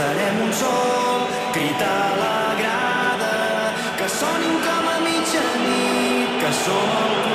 Serem un sol, crit a la grada, que sonin com a mitjanit, que som el club.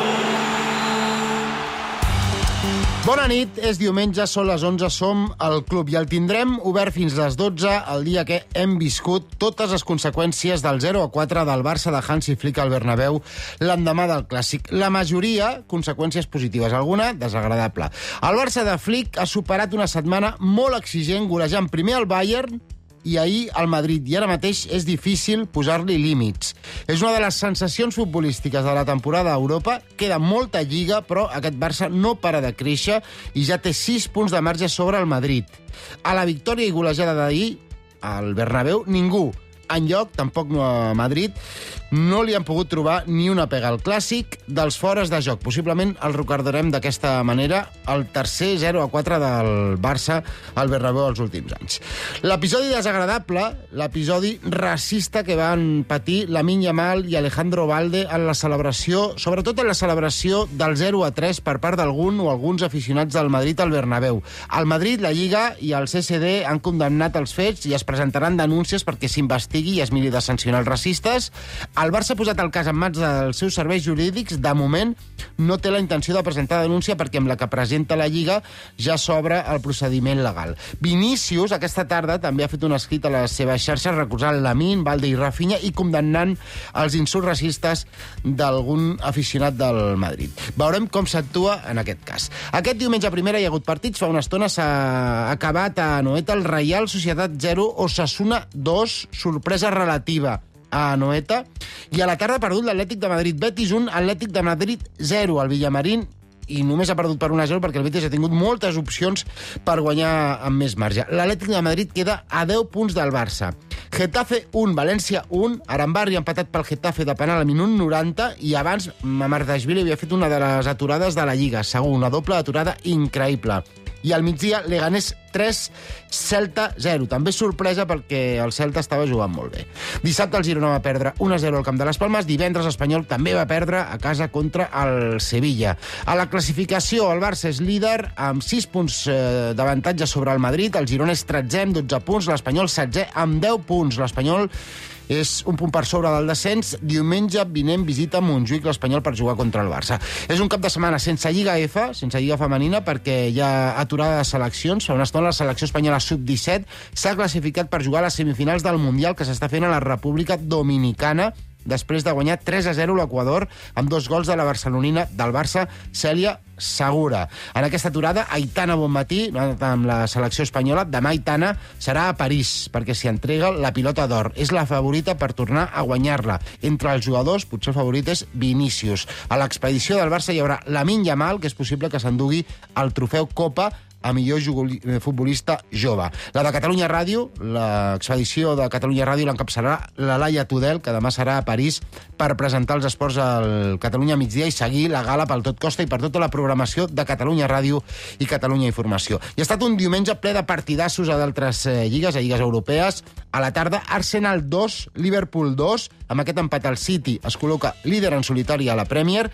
Bona nit, és diumenge, són les 11, som al club i el tindrem obert fins les 12, el dia que hem viscut totes les conseqüències del 0-4 del Barça de Hansi Flick al Bernabéu l'endemà del Clàssic. La majoria, conseqüències positives, alguna desagradable. El Barça de Flick ha superat una setmana molt exigent, golejant primer el Bayern i ahir al Madrid, i ara mateix és difícil posar-li límits. És una de les sensacions futbolístiques de la temporada a Europa, queda molta lliga, però aquest Barça no para de créixer i ja té 6 punts de marge sobre el Madrid. A la victòria i golejada d'ahir, al Bernabéu, ningú. Enlloc, tampoc no a Madrid, no li han pogut trobar ni una pega al Clàssic dels fores de joc. Possiblement el recordarem d'aquesta manera, el tercer 0-4 del Barça al Bernabéu els últims anys. L'episodi desagradable, l'episodi racista que van patir Lamine Yamal i Alejandro Balde en la celebració, sobretot en la celebració del 0-3 per part d'algun o alguns aficionats del Madrid al Bernabéu. Al Madrid, la Lliga i el CSD han condemnat els fets i es presentaran denúncies perquè s'investigui i es miri de sancionar els racistes. El Barça ha posat el cas en mans dels seus serveis jurídics. De moment no té la intenció de presentar denúncia perquè amb la que presenta la Lliga ja s'obre el procediment legal. Vinícius aquesta tarda també ha fet un escrit a les seves xarxes recusant Lamine, Balde i Rafinha i condemnant els insults racistes d'algun aficionat del Madrid. Veurem com s'actua en aquest cas. Aquest diumenge a primera hi ha hagut partits. Fa una estona s'ha acabat a Anoeta el Reial Societat 0, Osasuna 2, sorpresa relativa a Anoeta, i a la tarda ha perdut l'Atlètic de Madrid Betis 1, Atlètic de Madrid 0 al Villamarín, i només ha perdut per 1-0 perquè el Betis ha tingut moltes opcions per guanyar amb més marge. L'Atlètic de Madrid queda a 10 punts del Barça. Getafe 1, València 1, Arambarri empatat pel Getafe de penal al minut 90, i abans Mamardashvili havia fet una de les aturades de la Lliga, segur, una doble aturada increïble. I al migdia, Leganés 3, Celta 0. També sorpresa perquè el Celta estava jugant molt bé. Dissabte el Girona va perdre 1-0 al Camp de les Palmes. Divendres l'Espanyol també va perdre a casa contra el Sevilla. A la classificació, el Barça és líder amb 6 punts d'avantatge sobre el Madrid. El Girona és 13è amb 12 punts. L'Espanyol 16è amb 10 punts. L'Espanyol és un punt per sobre del descens. Diumenge vinent visita Montjuïc l'Espanyol per jugar contra el Barça. És un cap de setmana sense Lliga F, sense Lliga Femenina, perquè hi ha aturada de seleccions. Fa una estona la selecció espanyola sub-17 s'ha classificat per jugar a les semifinals del Mundial que s'està fent a la República Dominicana, després de guanyar 3-0 l'Equador amb 2 gols de la barcelonina del Barça, Cèlia Segura. En aquesta aturada, Aitana Bonmatí, amb la selecció espanyola, demà Aitana serà a París, perquè s'hi entrega la pilota d'or. És la favorita per tornar a guanyar-la. Entre els jugadors, potser el favorit és Vinícius. A l'expedició del Barça hi haurà Lamine Yamal, que és possible que s'endugui el trofeu Copa a millor futbolista jove. La de Catalunya Ràdio, l'expedició de Catalunya Ràdio l'encapçalarà la Laia Tudel, que demà serà a París per presentar els esports al Catalunya Migdia i seguir la gala pel tot costa i per tota la programació de Catalunya Ràdio i Catalunya Informació. I ha estat un diumenge ple de partidassos a d'altres lligues, a lligues europees. A la tarda, Arsenal 2, Liverpool 2. Amb aquest empat el City es col·loca líder en solitari a la Premier.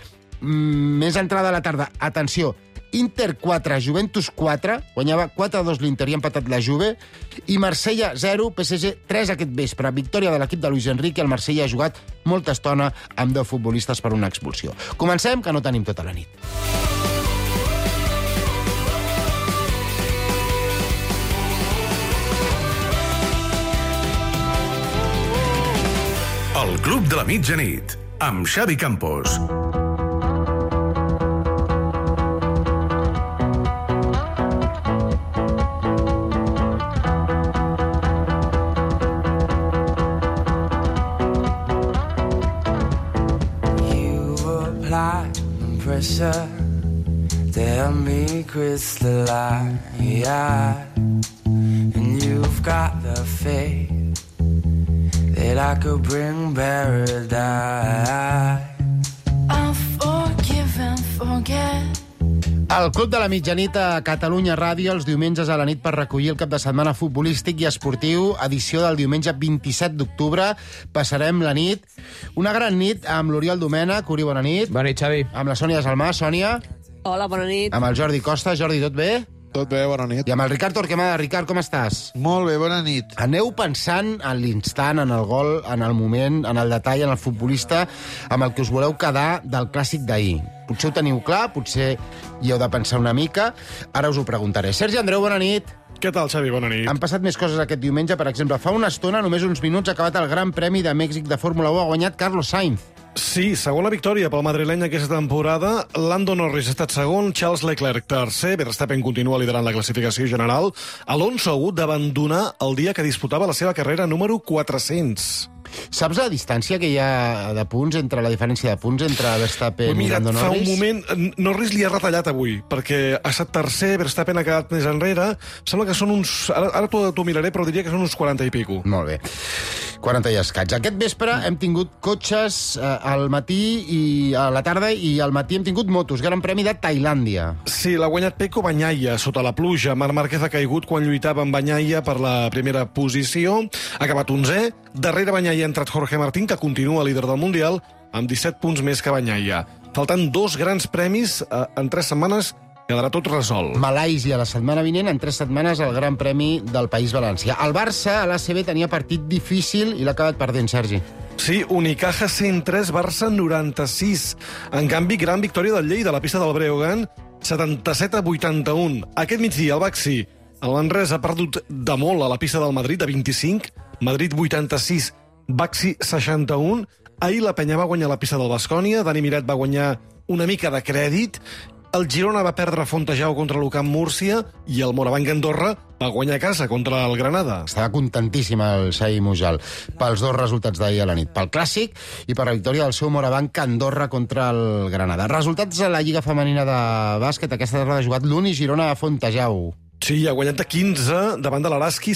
Més entrada a la tarda, atenció, Inter 4, Juventus 4, guanyava 4-2 l'Inter i ha empatat la Juve, i Marsella 0, PSG 3 aquest vespre. Victòria de l'equip de Luis Enrique. El Marsella ha jugat molta estona amb 10 futbolistes per una expulsió. Comencem, que no tenim tota la nit. El Club de la Mitjanit, amb Xavi Campos. Pressure, tell me crystalline, and you've got the faith that I could bring paradise. I'll forgive and forget. El Club de la Mitjanit a Catalunya Ràdio, els diumenges a la nit per recollir el cap de setmana futbolístic i esportiu, edició del diumenge 27 d'octubre. Passarem la nit, una gran nit, amb l'Oriol Domènech. Uri, bona nit. Bona nit, Xavi. Amb la Sònia Salmà. Sònia. Hola, bona nit. Amb el Jordi Costa. Jordi, tot bé? Tot bé, bona nit. I amb el Ricard Torquemada. Ricard, com estàs? Molt bé, bona nit. Aneu pensant en l'instant, en el gol, en el moment, en el detall, en el futbolista, amb el que us voleu quedar del clàssic d'ahir. Potser ho teniu clar, potser hi heu de pensar una mica. Ara us ho preguntaré. Sergi Andreu, bona nit. Què tal, Xavi? Bona nit. Han passat més coses aquest diumenge. Per exemple, fa una estona, només uns minuts, ha acabat el Gran Premi de Mèxic de Fórmula 1. Ha guanyat Carlos Sainz. Sí, segona victòria pel madrileny aquesta temporada. Lando Norris ha estat segon, Charles Leclerc tercer, Verstappen continua liderant la classificació general. Alonso ha hagut d'abandonar el dia que disputava la seva carrera número 400. Saps la distància que hi ha de punts, entre la diferència de punts entre Verstappen i Lando Norris? Fa un moment, Norris li ha retallat avui, perquè ha estat tercer, Verstappen ha quedat més enrere. Sembla que són uns... Ara t'ho miraré, però diria que són uns 40 i pico. Molt bé. 40 i escaig. Aquest vespre hem tingut cotxes al matí i a la tarda, i al matí hem tingut motos. Gran Premi de Tailàndia. Sí, l'ha guanyat Pecco Bagnaia sota la pluja. Marc Márquez ha caigut quan lluitava amb Bagnaia per la primera posició. Ha acabat 11è. Darrere Bagnaia ha entrat Jorge Martín, que continua líder del Mundial, amb 17 punts més que Bagnaia. Faltant 2 grans premis en 3 setmanes, quedarà tot resolt. Malàisia, la setmana vinent, en 3 setmanes, el Gran Premi del País Valencià. El Barça, a l'ACB, tenia partit difícil i l'ha acabat perdent, Sergi. Sí, Unicaja 103, Barça 96. En canvi, gran victòria del Lleida a la pista del Breogán, 77-81. Aquest migdia, el Baxi, el Manresa ha perdut de molt a la pista del Madrid, de 25, Madrid 86, Baxi 61. Ahir la Penya va guanyar la pista del Baskònia, Dani Miret va guanyar una mica de crèdit, el Girona va perdre a Fontejau contra l'UCAM Múrcia i el Morabanc Andorra va guanyar a casa contra el Granada. Estava contentíssim el Xavi Mujal pels 2 resultats d'ahir a la nit, pel Clàssic i per la victòria del seu Morabanc Andorra contra el Granada. Resultats a la Lliga Femenina de Bàsquet. Aquesta tarda ha jugat l'Uni Girona a Fontejau. Sí, ha guanyat de 15 davant de l'Araski,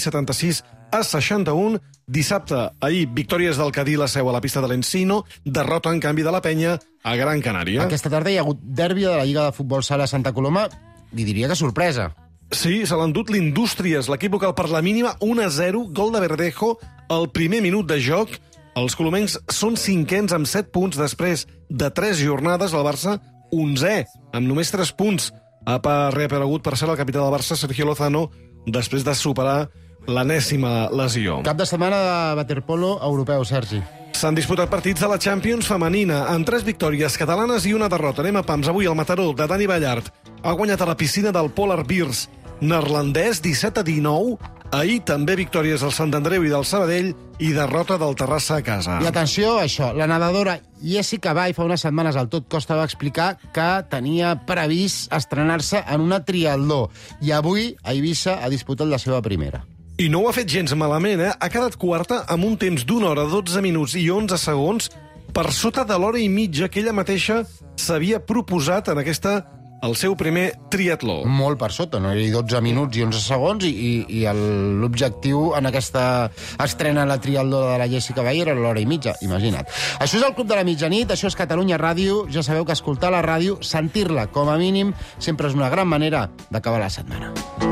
76-61. Dissabte, ahir, victòries del Cadí la seu a la pista de l'Encino, derrota en canvi de la Penya a Gran Canària. Aquesta tarda hi ha hagut derbi de la Lliga de Futbol Sala Santa Coloma, li diria que sorpresa. Sí, se l'ha endut l'Indústries, l'equip local per la mínima, 1-0, gol de Verdejo, al primer minut de joc. Els colomencs són 5ens amb 7 punts després de 3 jornades, el Barça 11è, amb només 3 punts. Ha reaparegut, per ser el capità del Barça, Sergio Lozano, després de superar l'enèsima lesió. Cap de setmana de waterpolo europeu, Sergi. S'han disputat partits de la Champions femenina, amb 3 victòries catalanes i una derrota. Anem a pams. Avui el Mataró, de Dani Ballart, ha guanyat a la piscina del Polar Beers neerlandès 17-19. Ahir també victòries del Sant Andreu i del Sabadell i derrota del Terrassa a casa. I atenció a això, la nedadora Jessica Bay fa unes setmanes al Tot Costa va explicar que tenia previst estrenar-se en una triatló i avui a Eivissa ha disputat la seva primera. I no ho ha fet gens malament, eh? Ha quedat quarta amb un temps d'1 hora, 12 minuts i 11 segons per sota de l'hora i mitja que ella mateixa s'havia proposat en el seu primer triatló. Molt per sota, no? 12 minuts i 11 segons i l'objectiu en aquesta estrena a la triatló de la Jessica Bay era l'hora i mitja, imagina't. Això és el Club de la Mitjanit, això és Catalunya Ràdio. Ja sabeu que escoltar la ràdio, sentir-la com a mínim, sempre és una gran manera d'acabar la setmana.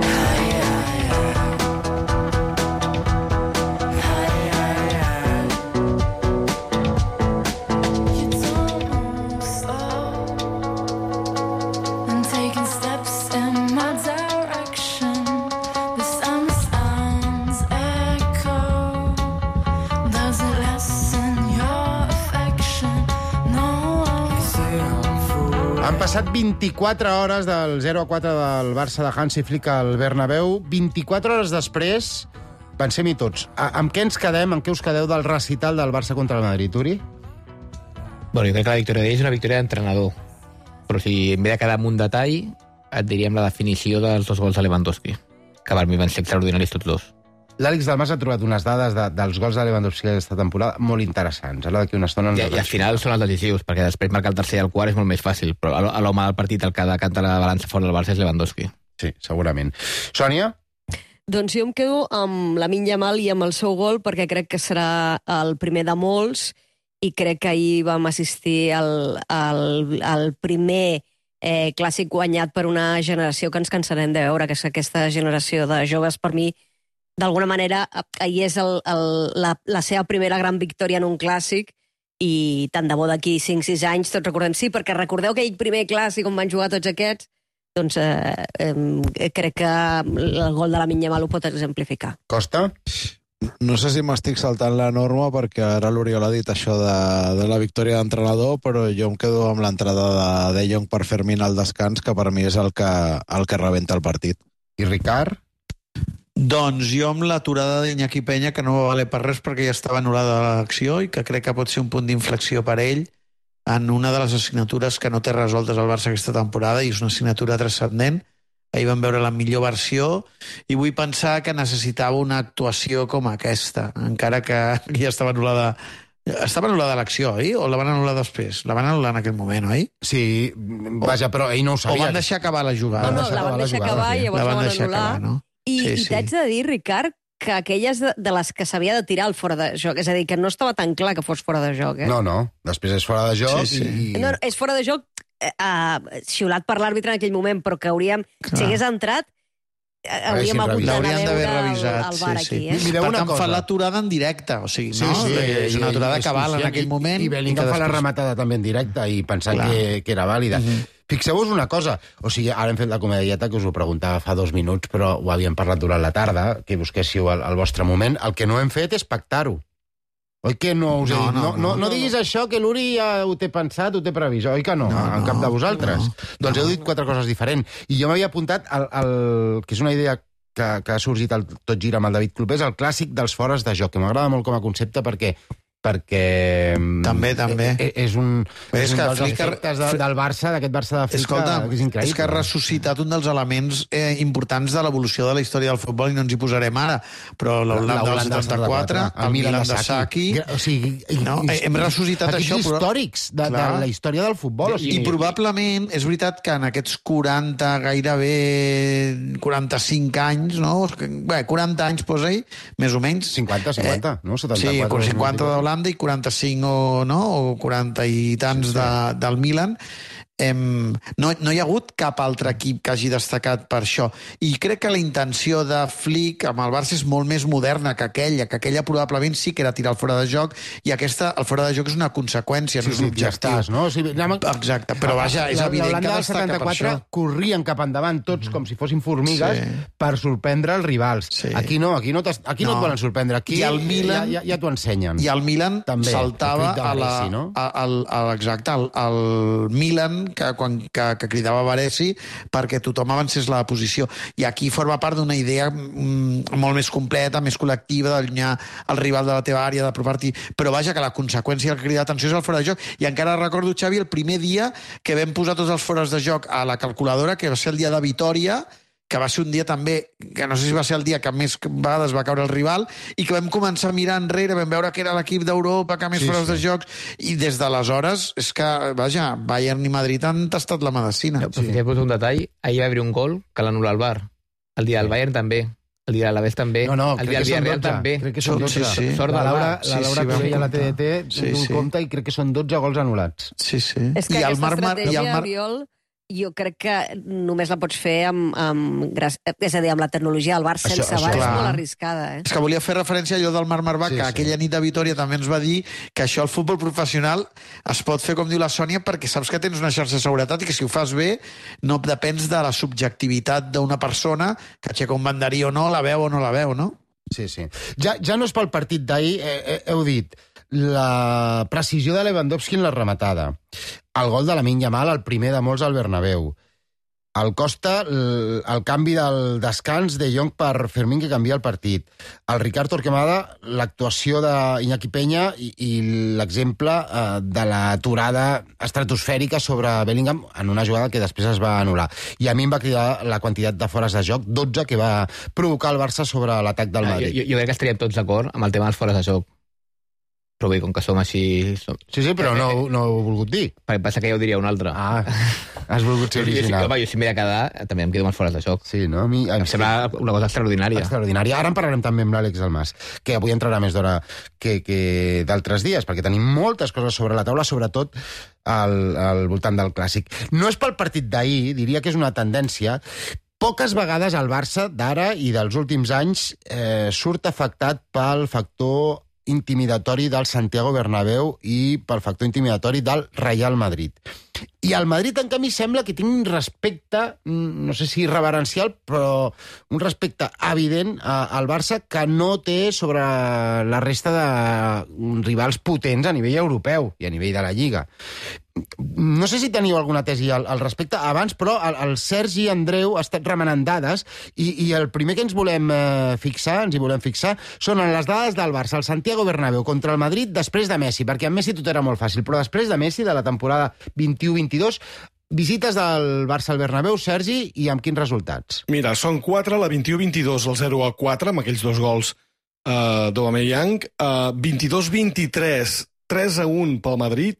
Han passat 24 hores del 0-4 del Barça de Hansi Flick al Bernabéu. 24 hores després, pensem-hi tots, amb què ens quedem, amb què us quedeu del recital del Barça contra el Madrid, Uri? Bueno, jo crec que la victòria d'ell és una victòria d'entrenador. Però si en vez de quedar amb un detall, et diríem la definició dels 2 gols de Lewandowski, que per mi van ser extraordinaris tots 2. L'Àlex Dalmas ha trobat unes dades dels gols de Lewandowski aquesta temporada molt interessants. Ara d'aquí una estona... I al final són els decisius, perquè després marcar el tercer i el quart és molt més fàcil, però a l'home del partit, el que decanta la balança fora del Barça és Lewandowski. Sí, segurament. Sònia? Doncs jo em quedo amb Lamine Yamal i amb el seu gol, perquè crec que serà el primer de molts, i crec que ahir vam assistir al primer clàssic guanyat per una generació que ens cansarem de veure, que és aquesta generació de joves. Per mi, d'alguna manera, ahir és la seva primera gran victòria en un clàssic, i tant de bo d'aquí 5-6 anys tots recordem. Sí, perquè recordeu aquell primer clàssic on van jugar tots aquests? doncs crec que el gol de Lamine Yamal ho pot exemplificar. Costa? No sé si m'estic saltant la norma perquè ara l'Oriol ha dit això de la victòria d'entrenador, però jo em quedo amb l'entrada de Jong per Fermín al descans, que per mi és el que rebenta el partit. I Ricard? Doncs jo amb l'aturada d'Iñaki Peña, que no va valer per res perquè ja estava anul·lada l'acció i que crec que pot ser un punt d'inflexió per ell en una de les assignatures que no té resoltes al Barça aquesta temporada, i és una assignatura transcendent. Ahir vam veure la millor versió i vull pensar que necessitava una actuació com aquesta, encara que ja estava anul·lada. Estava anul·lada l'acció, oi? O la van anul·lar després? La van anul·lar en aquell moment, oi? Sí, vaja, però ell no ho sabia. O van deixar acabar la jugada? No, la van deixar acabar i llavors la van anul·lar. No? I t'haig de dir, Ricard, que aquelles de les que s'havia de tirar el fora de joc, és a dir, que no estava tan clar que fos fora de joc. No, després és fora de joc. No, és fora de joc xiulat per l'àrbitre en aquell moment, però que si hagués entrat, hauríem hagut d'anar a veure el bar aquí. Per tant, fa l'aturada en directe, o sigui, no? És una aturada cabal en aquell moment. I Bellingham fa la rematada també en directe i pensant que era vàlida. Fixeu-vos una cosa, o sigui, ara hem fet la comedieta que us ho preguntava fa 2 minuts, però ho havíem parlat durant la tarda, que busquéssiu el vostre moment. El que no hem fet és pactar-ho. Oi que no us he dit? No diguis això, que l'Uri ja ho té pensat, ho té previst. Oi que no? En cap de vosaltres. Doncs heu dit 4 coses diferents. I jo m'havia apuntat, que és una idea que ha sorgit al Tot Gira amb el David Clopés, el clàssic dels fores de joc, que m'agrada molt com a concepte perquè també és un dels efectes del Barça, d'aquest Barça de Flick, que és increïble. És que ha ressuscitat un dels elements importants de l'evolució de la història del futbol, i no ens hi posarem ara, però l'Holanda del 74, el Milan de Saki... Hem ressuscitat això. Equips històrics de la història del futbol. I probablement és veritat que en aquests 40, gairebé 45 anys, no? 40 anys, posa-hi, més o menys. 50, no? 74. Sí, 50 d'Holanda i 45 o 40 i tants del Milan. No hi ha hagut cap altre equip que hagi destacat per això. I crec que la intenció de Flick amb el Barça és molt més moderna que aquella probablement sí que era tirar el fora de joc, i aquesta, el fora de joc és una conseqüència, no és un objectiu. Ja estàs, no? Exacte, però vaja, és evident que destaca per això. Corrien cap endavant tots com si fossin formigues per sorprendre els rivals. Aquí no et volen sorprendre. Aquí ja t'ho ensenyen. I el Milan saltava al Milan que cridava Baresi perquè tothom avancés la posició. I aquí forma part d'una idea molt més completa, més col·lectiva, d'allunyar el rival de la teva àrea, d'apropar-t'hi. Però vaja, que la conseqüència que crida l'atenció és el fora de joc. I encara recordo, Xavi, el primer dia que vam posar tots els fores de joc a la calculadora, que va ser el dia de Vitòria, que va ser un dia també, que no sé si va ser el dia que més vegades va caure el rival, i que vam començar a mirar enrere, vam veure que era l'equip d'Europa que més fores de jocs, i des d'aleshores és que, vaja, Bayern i Madrid han tastat la medicina. Fixeu-vos un detall, ahir va haver un gol que l'anul·la el VAR. El dia del Bayern també, el dia de l'Alavés també, el dia del Villarreal també. Crec que són 12. Sort la Laura que veia la TDT d'un compte, i crec que són 12 gols anul·lats. Sí. És que aquesta estratègia, Oriol, jo crec que només la pots fer amb la tecnologia del bar sense VAR, és molt arriscada. És que volia fer referència a allò del Marc Marvà, que aquella nit de Vitòria també ens va dir que això al futbol professional es pot fer, com diu la Sònia, perquè saps que tens una xarxa de seguretat i que si ho fas bé no depens de la subjectivitat d'una persona que aixeca un banderí o no, la veu o no la veu, no? Sí. Ja no és pel partit d'ahir, heu dit, la precisió de Lewandowski en la rematada, el gol de Lamine Yamal, el primer de molts al Bernabéu, el Costa, el canvi del descans de Jong per Fermín, que canvia el partit, el Ricard Torquemada, l'actuació d'Iñaki Peña i l'exemple de l'aturada estratosfèrica sobre Bellingham en una jugada que després es va anul·lar. I a mi em va cridar la quantitat de fores de joc, 12, que va provocar el Barça sobre l'atac del Madrid. Jo crec que estaríem tots d'acord amb el tema dels fores de joc. Però bé, com que som així... Sí, però no ho he volgut dir. Perquè passa que ja ho diria un altre. Has volgut ser original. Jo si m'he de quedar, també em quedo amb els fores de joc. Sí, no? Em sembla una cosa extraordinària. Ara en parlarem també amb l'Àlex Almàs, que avui entrarà més d'hora que d'altres dies, perquè tenim moltes coses sobre la taula, sobretot al voltant del clàssic. No és pel partit d'ahir, diria que és una tendència. Poques vegades el Barça d'ara i dels últims anys surt afectat pel factor intimidatori del Santiago Bernabéu i pel factor intimidatori del Real Madrid. I el Madrid, en canvi, sembla que tingui un respecte, no sé si reverencial, però un respecte evident al Barça que no té sobre la resta de rivals potents a nivell europeu i a nivell de la Lliga. No sé si teniu alguna tesi al respecte abans, però el Sergi Andreu ha estat remenant dades i el primer que ens hi volem fixar, són en les dades del Barça, el Santiago Bernabéu contra el Madrid després de Messi, perquè amb Messi tot era molt fàcil, però després de Messi, de la temporada 21-22, visites del Barça al Bernabéu, Sergi, i amb quins resultats? Mira, són 4, la 21-22, el 0-4, amb aquells 2 gols d'Aubameyang, 22-23, 3-1 pel Madrid,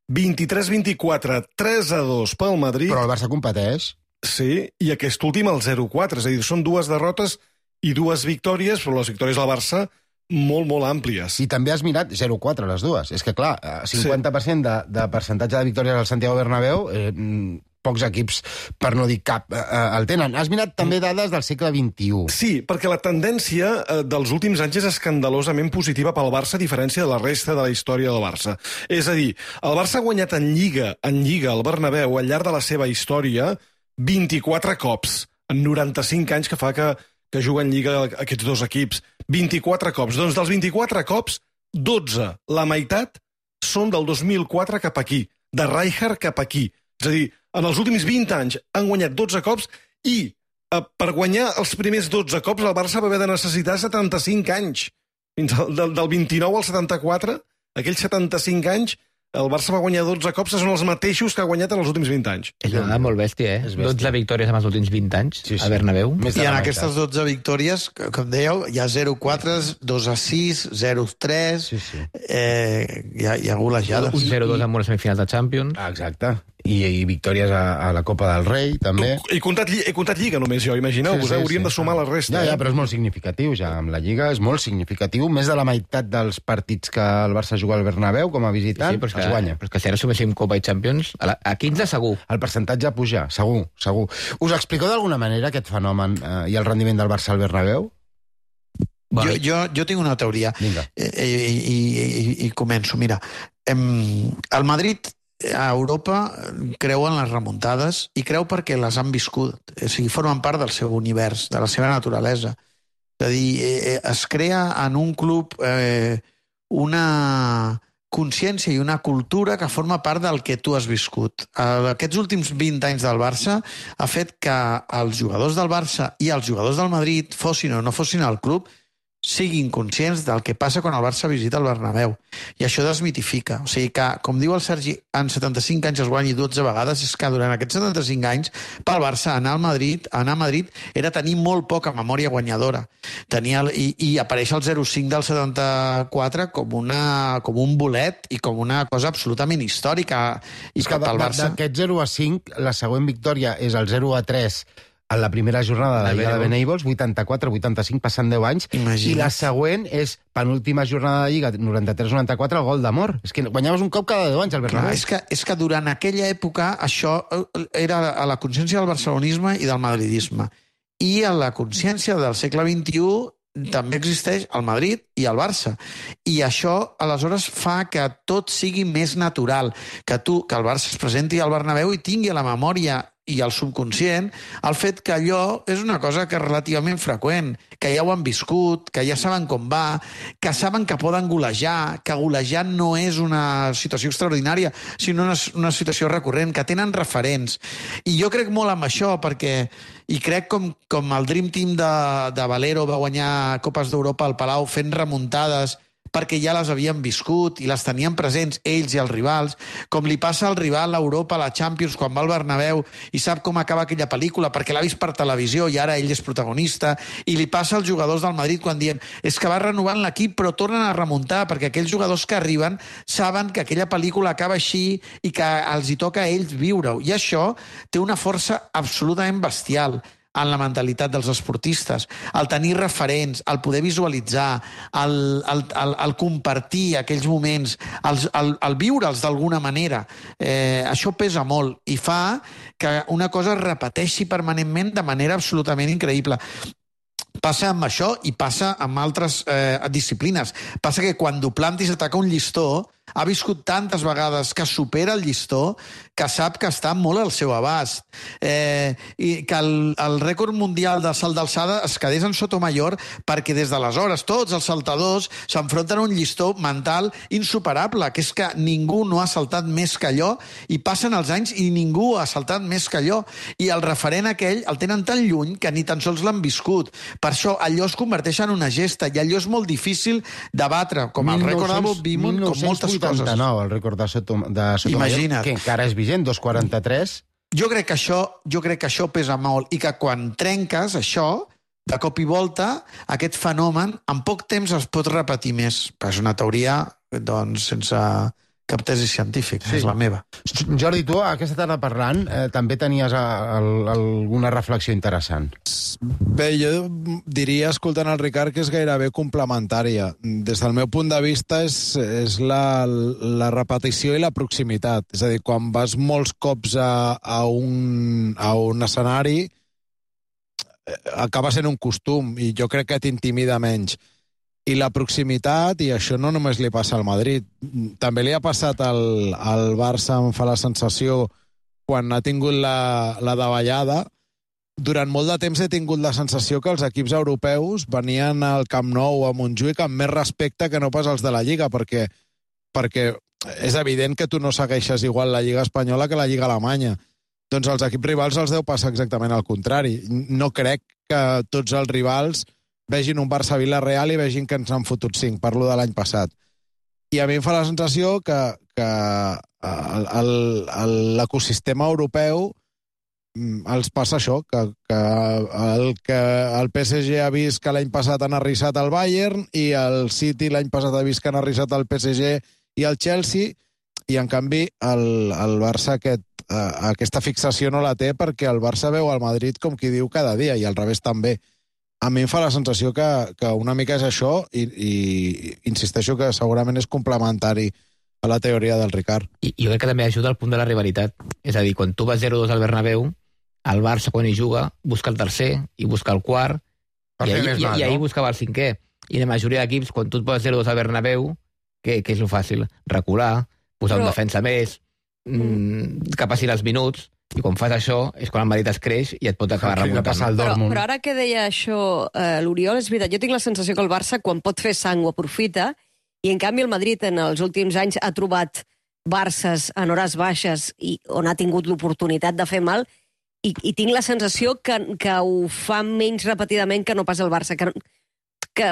23-24, 3-2 pel Madrid. Però el Barça competeix. Sí, i aquest últim el 0-4, és a dir, són 2 derrotes i 2 victòries, però les victòries del Barça molt, molt àmplies. I també has mirat 0-4 les dues. És que, clar, 50% de percentatge de victòries al Santiago Bernabéu, pocs equips, per no dir cap, el tenen. Has mirat també dades del segle XXI. Sí, perquè la tendència dels últims anys és escandalosament positiva pel Barça, a diferència de la resta de la història del Barça. És a dir, el Barça ha guanyat en Lliga el Bernabéu al llarg de la seva història 24 cops, en 95 anys que fa que juguen Lliga aquests 2 equips. 24 cops. Doncs dels 24 cops, 12, la meitat, són del 2004 cap aquí, de Rijkaard cap aquí. És a dir, en els últims 20 anys han guanyat 12 cops i per guanyar els primers 12 cops el Barça va haver de necessitar 75 anys. Fins del 29 al 74, aquells 75 anys, el Barça va guanyar 12 cops, que són els mateixos que ha guanyat en els últims 20 anys. És una dada molt bèstia, 12 victòries en els últims 20 anys a Bernabéu. I en aquestes 12 victòries, com dèieu, hi ha 0-4, 2-6, 0-3, hi ha golejades. Un 0-2 en unes semifinals de Champions. Exacte. I victòries a la Copa del Rei, també. He comptat Lliga només jo, imagineu-vos, hauríem de sumar la resta. Ja, però és molt significatiu, ja, amb la Lliga és molt significatiu. Més de la meitat dels partits que el Barça juga al Bernabéu com a visitant es guanya. Però és que si ara suméssim Copa i Champions, a 15 segur. El percentatge puja, segur. Us expliqueu d'alguna manera aquest fenomen i el rendiment del Barça al Bernabéu? Jo tinc una teoria. I començo. Mira, el Madrid a Europa creu en les remuntades i creu perquè les han viscut, o sigui, formen part del seu univers, de la seva naturalesa. És a dir, es crea en un club una consciència i una cultura que forma part del que tu has viscut. Aquests últims 20 anys del Barça ha fet que els jugadors del Barça i els jugadors del Madrid, fossin o no fossin al club, siguin conscients del que passa quan el Barça visita el Bernabéu. I això desmitifica. O sigui que, com diu el Sergi, en 75 anys es guanyi 12 vegades, és que durant aquests 75 anys, pel Barça, anar a Madrid era tenir molt poca memòria guanyadora. I apareix el 0-5 del 74 com un bolet i com una cosa absolutament històrica. I que pel Barça... D'aquest 0-5, la següent victòria és el 0-3 en la primera jornada de la Lliga de Benables, 84-85, passant 10 anys, i la següent és penúltima jornada de Lliga, 93-94, el gol d'amor. És que guanyaves un cop cada 10 anys al Bernabéu. És que durant aquella època això era a la consciència del barcelonisme i del madridisme. I a la consciència del segle XXI també existeix el Madrid i el Barça. I això, aleshores, fa que tot sigui més natural, que el Barça es presenti al Bernabéu i tingui a la memòria i el subconscient el fet que allò és una cosa que és relativament freqüent, que ja ho han viscut, que ja saben com va, que saben que poden golejar, que golejar no és una situació extraordinària, sinó una situació recurrent, que tenen referents. I jo crec molt en això, perquè i crec com el Dream Team de Valero va guanyar Copes d'Europa al Palau fent remuntades perquè ja les havien viscut i les tenien presents ells i els rivals, com li passa al rival a Europa, a la Champions, quan va al Bernabéu i sap com acaba aquella pel·lícula perquè l'ha vist per televisió i ara ell és protagonista, i li passa als jugadors del Madrid quan diuen és que va renovant l'equip però tornen a remuntar perquè aquells jugadors que arriben saben que aquella pel·lícula acaba així i que els hi toca a ells viure-ho. I això té una força absolutament bestial en la mentalitat dels esportistes, el tenir referents, el poder visualitzar, el compartir aquells moments, el viure'ls d'alguna manera. Això pesa molt i fa que una cosa es repeteixi permanentment de manera absolutament increïble. Passa amb això i passa amb altres disciplines. Passa que quan Duplantis ataca un llistó ha viscut tantes vegades que supera el llistó que sap que està molt al seu abast. I que el rècord mundial de salt d'alçada es quedés en Sotomayor perquè des d'aleshores tots els saltadors s'enfronten a un llistó mental insuperable, que és que ningú no ha saltat més que allò, i passen els anys i ningú ha saltat més que allò. I el referent aquell el tenen tan lluny que ni tan sols l'han viscut. Per això allò es converteix en una gesta i allò és molt difícil de batre, com el rècord de Bob Beamon, com moltes coses. 1989, el rècord de Sotomayor, Imagina't. que encara és vigent, 2,43. Jo crec que això pesa molt i que quan trenques això, de cop i volta, aquest fenomen en poc temps es pot repetir més. Però és una teoria, doncs, sense cap tesi científica, és la meva. Jordi, tu aquesta tarda parlant també tenies alguna reflexió interessant. Bé, jo diria, escoltant el Ricard, que és gairebé complementària. Des del meu punt de vista és la repetició i la proximitat. És a dir, quan vas molts cops a un escenari, acaba sent un costum, i jo crec que t'intimida menys. I la proximitat, i això no només li passa al Madrid, també li ha passat al Barça, em fa la sensació, quan ha tingut la davallada. Durant molt de temps he tingut la sensació que els equips europeus venien al Camp Nou o a Montjuïc amb més respecte que no pas els de la Lliga, perquè és evident que tu no segueixes igual la Lliga espanyola que la Lliga alemanya. Doncs als equips rivals els deu passar exactament al contrari. No crec que tots els rivals vegin un Barça-Villarreal i vegin que ens han fotut 5, parlo de l'any passat. I a mi em fa la sensació que l'ecosistema europeu els passa això, que el PSG ha vist que l'any passat han arrissat el Bayern i el City l'any passat ha vist que han arrissat el PSG i el Chelsea, i en canvi el Barça aquesta fixació no la té perquè el Barça veu al Madrid com qui diu cada dia, i al revés també. A mi em fa la sensació que una mica és això, i insisteixo que segurament és complementari a la teoria del Ricard. I jo crec que també ajuda al punt de la rivalitat. És a dir, quan tu vas 0-2 al Bernabéu, el Barça, quan hi juga, busca el tercer i busca el quart, i ahir buscava el cinquè. I la majoria d'equips, quan tu et poses 0-2 al Bernabéu, què és el fàcil? Recular, posar un defensa més, que passin els minuts, i quan fas això és quan el Madrid es creix i et pot acabar remuntant. Però ara que deia això l'Oriol, és veritat, jo tinc la sensació que el Barça, quan pot fer sang, ho aprofita, i en canvi el Madrid en els últims anys ha trobat Barces en hores baixes on ha tingut l'oportunitat de fer mal, i tinc la sensació que ho fa menys repetidament que no pas el Barça, que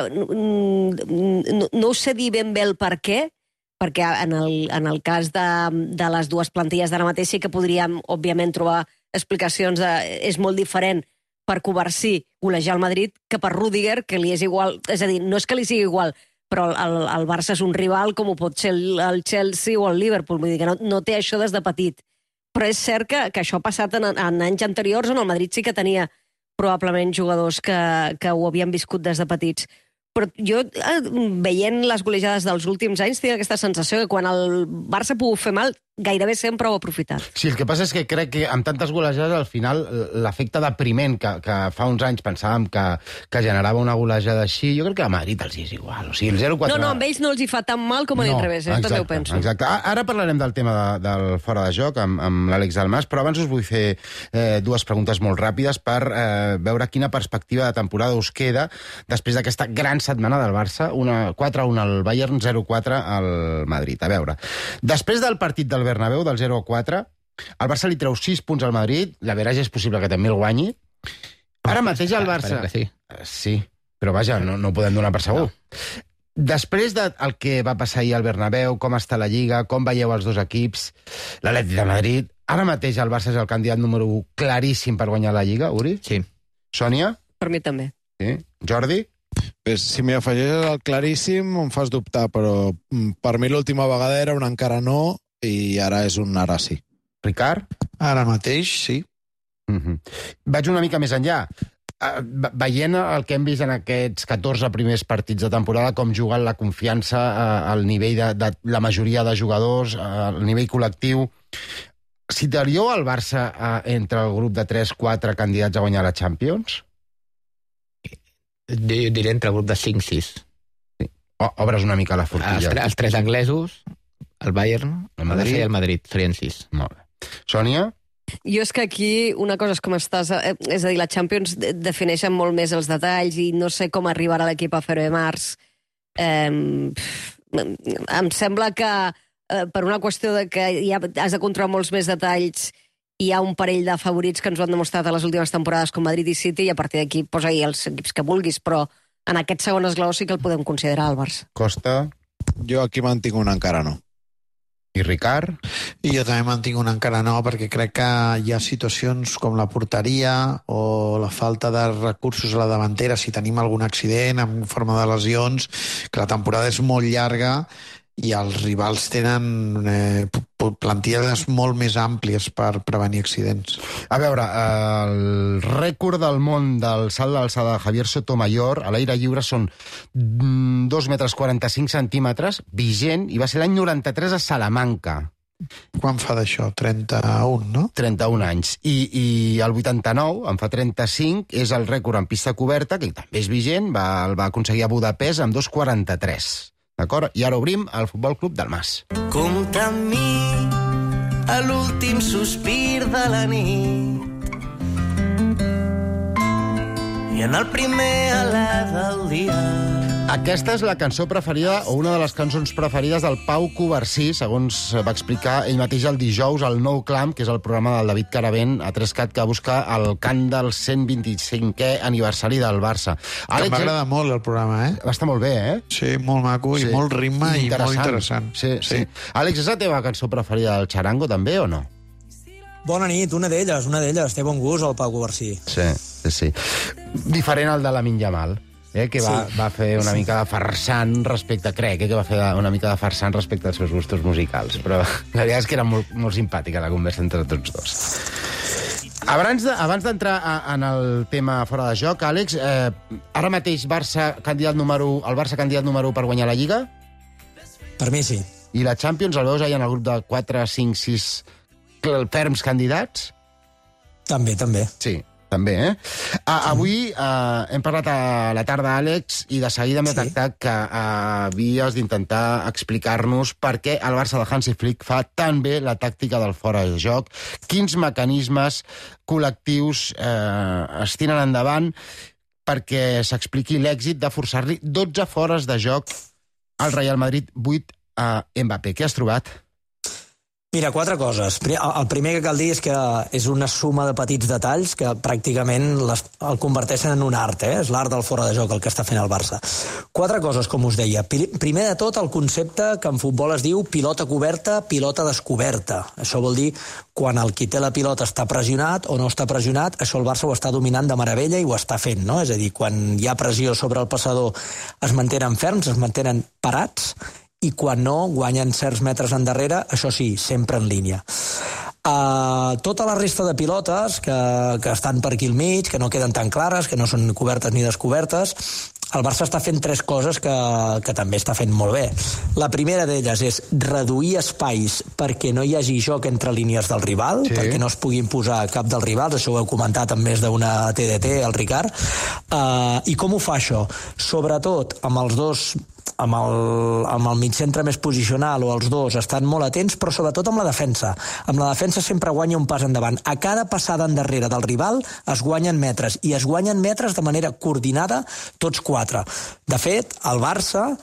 no ho sé dir ben bé el per què, perquè en el cas de les dues plantilles d'ara mateix sí que podríem, òbviament, trobar explicacions és molt diferent per Covarsí golejar el Madrid que per Rüdiger, que li és igual, és a dir, no és que li sigui igual, però el Barça és un rival com ho pot ser el Chelsea o el Liverpool, vull dir que no té això des de petit. Però és cert que això ha passat en anys anteriors on el Madrid sí que tenia probablement jugadors que ho havien viscut des de petits. Però jo, veient les golejades dels últims anys, tinc aquesta sensació que quan el Barça ha pogut fer mal, gairebé sempre ho ha aprofitat. Sí, el que passa és que crec que amb tantes golejades, al final, l'efecte depriment que fa uns anys pensàvem que generava una golejada així, jo crec que a Madrid els és igual. O sigui, el 0-4... No, amb ells no els hi fa tan mal com a l'inrevés, també ho penso. Exacte. Ara parlarem del tema del fora de joc amb l'Àlex Dalmas, però abans us vull fer dues preguntes molt ràpides per veure quina perspectiva de temporada us queda després d'aquesta gran setmana del Barça, 4-1 al Bayern, 0-4 al Madrid. A veure, després del partit del Bernabéu, del 0-4, el Barça li treu 6 punts al Madrid, la verage és possible que també el guanyi. Ara mateix el Barça... Sí, però vaja, no ho podem donar per segur. Després del que va passar ahir al Bernabéu, com està la Lliga, com veieu els dos equips, l'Atlètic de Madrid, ara mateix el Barça és el candidat número 1 claríssim per guanyar la Lliga, Uri? Sí. Sònia? Per mi també. Sí. Jordi? Bé, si m'hi afegeixes el claríssim em fas dubtar, però per mi l'última vegada era un encara no i ara és un ara sí. Ricard? Ara mateix, sí. Vaig una mica més enllà. Veient el que hem vist en aquests 14 primers partits de temporada, com juguen la confiança al nivell de la majoria de jugadors, al nivell col·lectiu, situaríeu el Barça entre el grup de 3-4 candidats a guanyar la Champions? Jo diré entre el grup de 5-6. Sí. Obres una mica la forquilla. Els tres anglesos, el Bayern, el Madrid i el Madrid, serien 6. Molt bé. Sònia? Jo és que aquí una cosa és com estàs... És a dir, la Champions defineixen molt més els detalls i no sé com arribarà l'equip a fer-ho de març. Em sembla que per una qüestió de que ja has de controlar molts més detalls, hi ha un parell de favorits que ens ho han demostrat a les últimes temporades com Madrid i City, i a partir d'aquí posa-hi els equips que vulguis, però en aquest segon esglaó sí que el podem considerar el Barça. Costa? Jo aquí mantinc un encara no. I Ricard? I jo també mantinc un encara no, perquè crec que hi ha situacions com la porteria o la falta de recursos a la davantera, si tenim algun accident en forma de lesions, que la temporada és molt llarga i els rivals tenen plantilles molt més àmplies per prevenir accidents. A veure, el rècord del món del salt d'alçada de Javier Sotomayor a l'aire lliure són 2 metres 45 centímetres, vigent, i va ser l'any 93 a Salamanca. Quan fa d'això? 31, no? 31 anys. I el 89, en fa 35, és el rècord en pista coberta, que també és vigent, el va aconseguir a Budapest amb 2,43. D'acord? I ara obrim el Futbol Club del Mas. Compta amb mi a l'últim sospir de la nit i en el primer alè del dia. Aquesta és la cançó preferida, o una de les cançons preferides del Pau Covarsí, segons va explicar ell mateix el dijous al Nou Clam, que és el programa del David Caravent a 3CAT, que busca el cant del 125è aniversari del Barça. Que m'agrada molt el programa, eh? Va estar molt bé, eh? Sí, molt maco, i molt ritme i molt interessant. Sí. Àlex, és la teva cançó preferida del Charango, també, o no? Bona nit, una d'elles. Té bon gust, el Pau Covarsí. Sí. Diferent al de Lamine Yamal, que va fer una mica de farsant respecte, crec, que va fer una mica de farsant respecte als seus gustos musicals, però la veritat és que era molt simpàtica la conversa entre tots dos. Abans d'entrar en el tema fora de joc, Àlex, ara mateix el Barça candidat número 1 per guanyar la Lliga? Per mi sí. I la Champions, el veus allà en el grup de 4, 5, 6 ferms candidats? També. Sí. També, avui hem parlat a la tarda, Àlex, i de seguida m'he detectat que havies d'intentar explicar-nos per què el Barça de Hansi Flick fa tan bé la tàctica del fora de joc, quins mecanismes col·lectius es tiren endavant perquè s'expliqui l'èxit de forçar-li 12 fores de joc al Real Madrid, 8 a Mbappé. Què has trobat? Mira, 4 coses. El primer que cal dir és que és una suma de petits detalls que pràcticament el converteixen en un art, És l'art del fora de joc el que està fent el Barça. 4 coses, com us deia. Primer de tot, el concepte que en futbol es diu pilota coberta, pilota descoberta. Això vol dir quan el qui té la pilota està pressionat o no està pressionat, això el Barça ho està dominant de meravella i ho està fent, no? És a dir, quan hi ha pressió sobre el passador es mantenen ferms, es mantenen parats, i quan no, guanyen certs metres endarrere, això sí, sempre en línia. Tota la resta de pilotes que estan per aquí al mig, que no queden tan clares, que no són cobertes ni descobertes, el Barça està fent 3 coses que també està fent molt bé. La primera d'elles és reduir espais perquè no hi hagi joc entre línies del rival, perquè no es pugui imposar cap dels rivals, això ho heu comentat en més d'una TDT, el Ricard. I com ho fa això? Sobretot amb els dos, amb el migcentre més posicional o els dos estan molt atents, però sobretot amb la defensa. Amb la defensa sempre guanya un pas endavant. A cada passada endarrere del rival es guanyen metres, i es guanyen metres de manera coordinada tots 4. De fet, el Barça,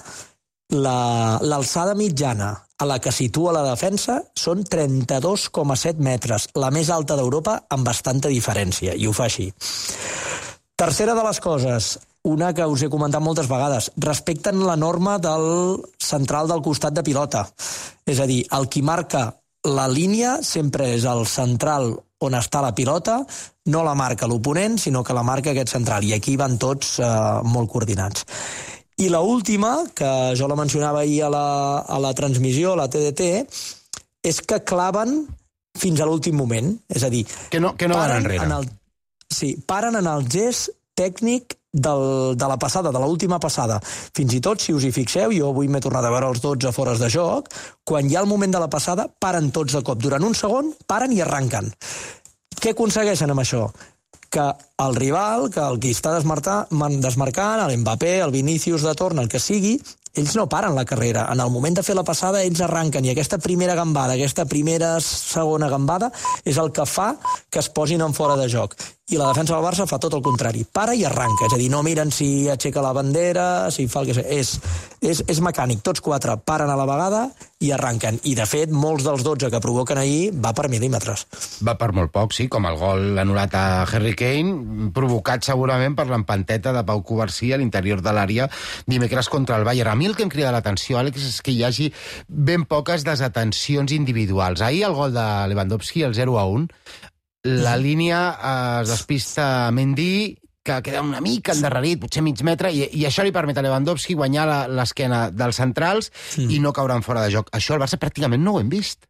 l'alçada mitjana a la que situa la defensa són 32,7 metres, la més alta d'Europa amb bastanta diferència, i ho fa així. Tercera de les coses, una que us he comentat moltes vegades, respecten la norma del central del costat de pilota. És a dir, el qui marca la línia sempre és el central on està la pilota, no la marca l'oponent, sinó que la marca aquest central, i aquí van tots molt coordinats. I l'última, que jo la mencionava ahir a la transmissió, a la TDT, és que claven fins a l'últim moment. És a dir, que no van enrere. Paren en el gest tècnic de la passada, de l'última passada. Fins i tot, si us hi fixeu, jo avui m'he tornat a veure els 12 fores de joc, quan hi ha el moment de la passada, paren tots de cop. Durant un segon, paren i arranquen. Què aconsegueixen amb això? Que el rival, que el qui està desmarcant, l'Mbappé, el Vinícius de torn, el que sigui, ells no paren la carrera. En el moment de fer la passada, ells arranquen, i aquesta primera gambada, aquesta segona gambada, és el que fa que es posin en fora de joc. I la defensa del Barça fa tot el contrari. Para i arranca. És a dir, no miren si aixeca la bandera, si fa el que sigui. És mecànic. Tots quatre paren a la vegada i arranquen. I, de fet, molts dels 12 que provoquen ahir va per mil·límetres. Va per molt poc, sí, com el gol anul·lat a Harry Kane, provocat segurament per l'empanteta de Pau Covarsí a l'interior de l'àrea dimecres contra el Bayern. A mi el que em crida l'atenció, Àlex, és que hi hagi ben poques desatencions individuals. Ahir el gol de Lewandowski, el 0-1, la línia es despista Mendy, que queda una mica endarrerit, potser mig metre, i això li permet a Lewandowski guanyar l'esquena dels centrals i no caure en fora de joc. Això al Barça pràcticament no ho hem vist.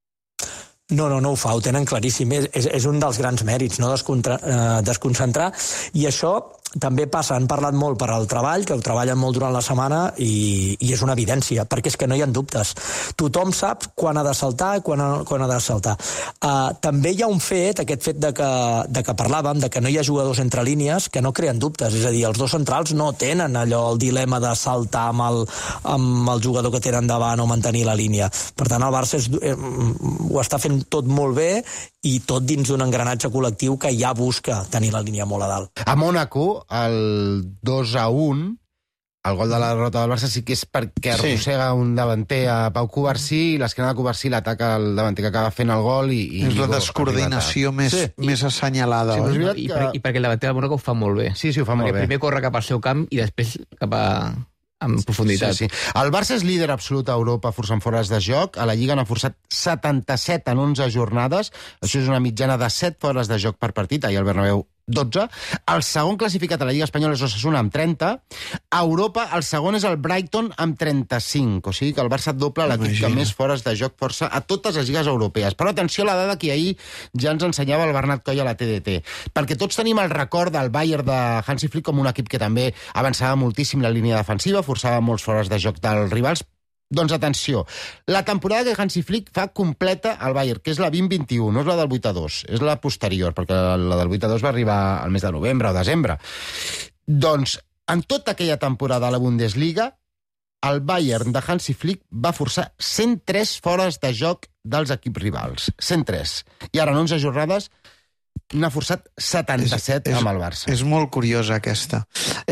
No ho fa, ho tenen claríssim. És un dels grans mèrits, no desconcentrar. I això també passa, han parlat molt per al treball, que ho treballen molt durant la setmana, i és una evidència, perquè és que no hi ha dubtes. Tothom sap quan ha de saltar i quan ha de saltar. També hi ha un fet, aquest fet de que parlàvem, de que no hi ha jugadors entre línies, que no creen dubtes. És a dir, els dos centrals no tenen allò, el dilema de saltar amb el jugador que tenen davant o mantenir la línia. Per tant, el Barça ho està fent tot molt bé, i tot dins d'un engranatge col·lectiu que ja busca tenir la línia molt a dalt. A Mònaco, el 2-1, el gol de la derrota del Barça sí que és perquè arrossega un davanter a Pau Covarsí, i l'esquena de Covarsí l'ataca el davanter que acaba fent el gol. És la descoordinació més assenyalada. I perquè el davanter del Mònaco ho fa molt bé. Sí, ho fa molt bé. Primer corre cap al seu camp i després cap en profunditat. Sí. El Barça és líder absolut a Europa forçant fores de joc. A la Lliga n'ha forçat 77 en 11 jornades. Això és una mitjana de 7 fores de joc per partit. Ahir al Bernabéu 12. El segon classificat a la Lliga Espanyola és Osasuna amb 30. A Europa el segon és el Brighton amb 35. O sigui que el Barça dobla l'equip que més fores de joc força a totes les lligues europees. Però atenció a la dada que ahir ja ens ensenyava el Bernat Coll a la TDT. Perquè tots tenim el record del Bayern de Hansi Flick com un equip que també avançava moltíssim la línia defensiva, forçava molts fores de joc dels rivals. Doncs atenció, la temporada que Hansi Flick fa completa al Bayern, que és la 20-21, no és la del 8-2, és la posterior, perquè la del 8-2 va arribar al mes de novembre o desembre. Doncs, en tota aquella temporada a la Bundesliga, el Bayern de Hansi Flick va forçar 103 fores de joc dels equips rivals. 103. I ara, en 11 jornades, n'ha forçat 77 amb el Barça. És molt curiosa, aquesta.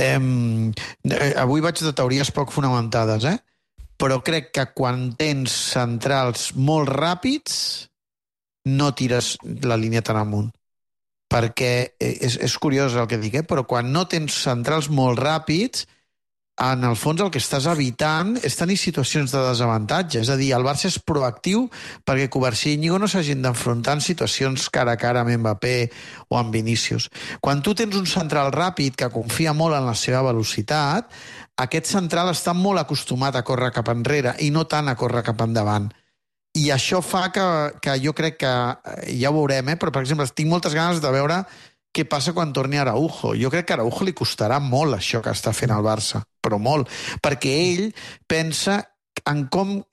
Avui vaig de teories poc fonamentades, però crec que quan tens centrals molt ràpids no tires la línia tan amunt. Perquè és curiós el que dic, però quan no tens centrals molt ràpids, en el fons el que estàs evitant és tenir situacions de desavantatge. És a dir, el Barça és proactiu perquè Covarsí i Íñigo no s'hagin d'enfrontar en situacions cara a cara amb Mbappé o amb Vinícius. Quan tu tens un central ràpid que confia molt en la seva velocitat, aquest central està molt acostumat a córrer cap enrere i no tant a córrer cap endavant. I això fa que jo crec que, ja ho veurem, però per exemple tinc moltes ganes de veure què passa quan torni Araujo. Jo crec que a Araujo li costarà molt això que està fent el Barça, però molt, perquè ell pensa en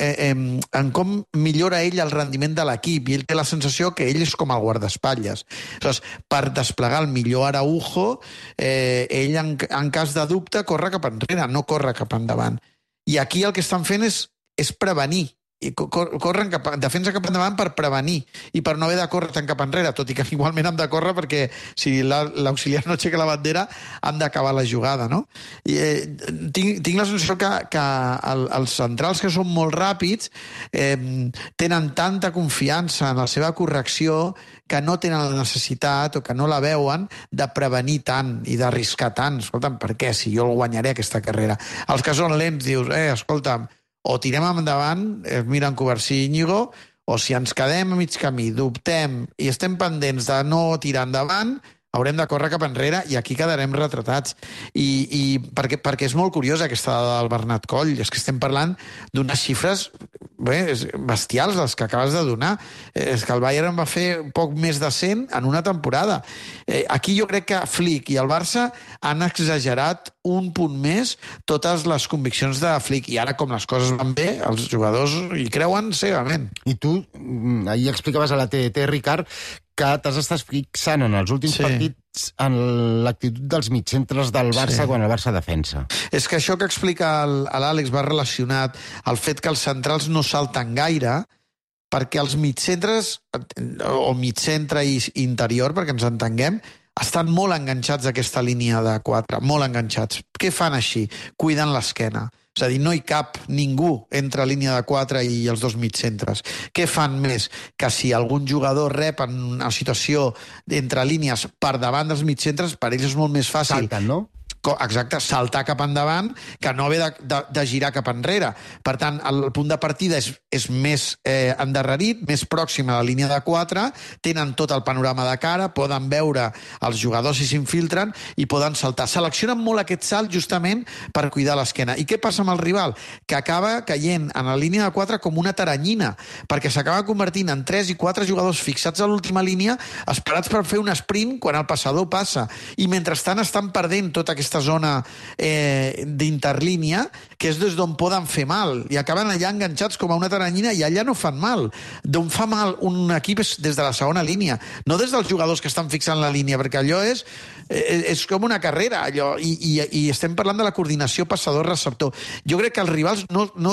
com millora ell el rendiment de l'equip, i ell té la sensació que ell és com el guardaespatlles. Aleshores, per desplegar el millor Araujo, ell en cas de dubte corre cap enrere, no corre cap endavant. I aquí el que estan fent és prevenir, i defensa cap endavant per prevenir i per no haver de córrer tant cap enrere, tot i que igualment han de córrer perquè si l'auxiliar no aixeca la bandera han d'acabar la jugada, no? I, tinc la sensació que els centrals que són molt ràpids tenen tanta confiança en la seva correcció que no tenen la necessitat o que no la veuen de prevenir tant i d'arriscar tant. Escolta'm, per què? Si jo el guanyaré aquesta carrera. Els que són lents dius, escolta'm, o tirem endavant, miren Covarsí i Íñigo, o si ens quedem a mig camí, dubtem i estem pendents de no tirar endavant, haurem de córrer cap enrere i aquí quedarem retratats. I perquè és molt curiosa aquesta dada del Bernat Coll, és que estem parlant d'unes xifres bestials, les que acabes de donar. És que el Bayern va fer poc més de 100 en una temporada. Aquí jo crec que Flick i el Barça han exagerat un punt més totes les conviccions de Flick, i ara com les coses van bé, els jugadors hi creuen cegament. I tu ahir explicaves a la TDT, Ricard, que t'has estat fixant en els últims partits en l'actitud dels mitcentres del Barça quan el Barça defensa. És que això que explica l'Àlex va relacionat al fet que els centrals no salten gaire, perquè els mitcentres, o mitcentre i interior, perquè ens entenguem, estan molt enganxats a aquesta línia de 4, molt enganxats. Què fan així? Cuiden l'esquena. És a dir, no hi cap ningú entre línia de 4 i els dos mitcentres. Què fan més? Que si algun jugador rep en una situació entre línies per davant dels mitcentres, per ells és molt més fàcil. Salten, no? Exacte, saltar cap endavant que no haver de girar cap enrere. Per tant, el punt de partida és més endarrerit, més pròxim a la línia de 4, tenen tot el panorama de cara, poden veure els jugadors si s'infiltren i poden saltar. Seleccionen molt aquest salt justament per cuidar l'esquena. I què passa amb el rival? Que acaba caient en la línia de 4 com una taranyina, perquè s'acaba convertint en 3 i 4 jugadors fixats a l'última línia, esperats per fer un sprint quan el passador passa. I mentrestant estan perdent tota aquesta zona d'interlínia, que és des d'on poden fer mal, i acaben allà enganxats com a una taranyina i allà no fan mal. D'on fa mal un equip és des de la segona línia, no des dels jugadors que estan fixant la línia, perquè allò és com una carrera, allò, i estem parlant de la coordinació passador-receptor. Jo crec que els rivals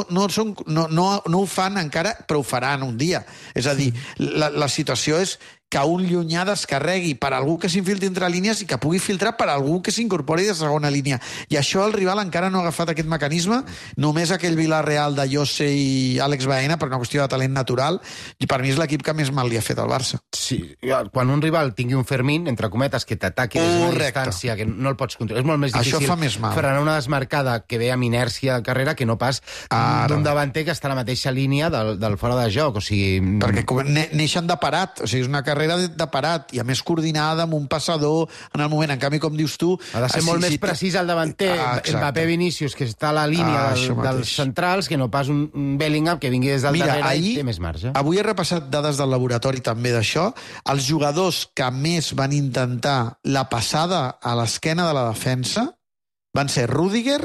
no ho fan encara, però ho faran un dia. És a dir, la situació és que un llunyà descarregui per algú que s'infiltri entre línies i que pugui filtrar per algú que s'incorpori de segona línia. I això el rival encara no ha agafat aquest mecanisme, només aquell Villarreal de Jose i Àlex Baena, per una qüestió de talent natural, i per mi és l'equip que més mal li ha fet al Barça. Sí, quan un rival tingui un Fermín, entre cometes, que t'ataqui des d'una distància, que no el pots controlar, és molt més difícil frenar una desmarcada que ve amb inèrcia al carrere que no pas d'un davanter que està a la mateixa línia del fora de joc, o sigui... Perquè neixen de parat, o sigui, és una carrera de parat, i a més coordinada amb un passador en el moment. En canvi, com dius tu... Ha de ser molt més precís el davanter, Mbappé Vinícius, que està a la línia dels centrals, que no pas un Bellingham que vingui des del darrere i té més marge. Avui he repassat dades del laboratori també d'això. Els jugadors que més van intentar la passada a l'esquena de la defensa van ser Rüdiger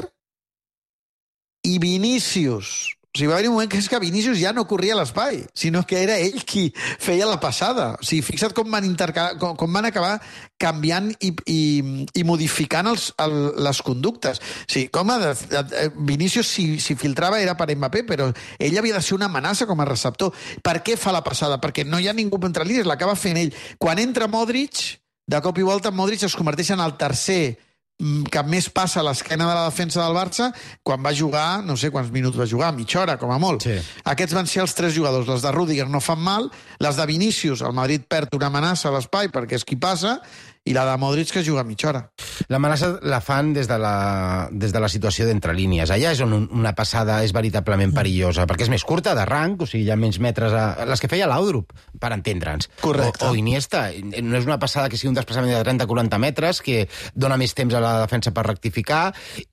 i Vinícius. O sigui, va haver un moment que és que Vinícius ja no corria a l'espai, sinó que era ell qui feia la passada. O sigui, fixa't com van acabar canviant i modificant les conductes. O sigui, Vinícius, si filtrava, era per Mbappé, però ell havia de ser una amenaça com a receptor. Per què fa la passada? Perquè no hi ha ningú entre línies, l'acaba fent ell. Quan entra Modric, de cop i volta Modric es converteix en el tercer que més passa a l'esquena de la defensa del Barça quan va jugar, no sé quants minuts va jugar, mitja hora, com a molt. Sí. Aquests van ser els 3 jugadors. Les de Rüdiger no fan mal, les de Vinícius, el Madrid perd una amenaça a l'espai perquè és qui passa, i la de Modric que juga mitja hora. L'amenaça la fan des de la situació d'entre línies. Allà és on una passada és veritablement perillosa, perquè és més curta de rang, o sigui, hi ha menys metres les que feia l'Audrup, per entendre'ns. Correcte. O Iniesta. No és una passada que sigui un desplaçament de 30-40 metres, que dona més temps a la defensa per rectificar,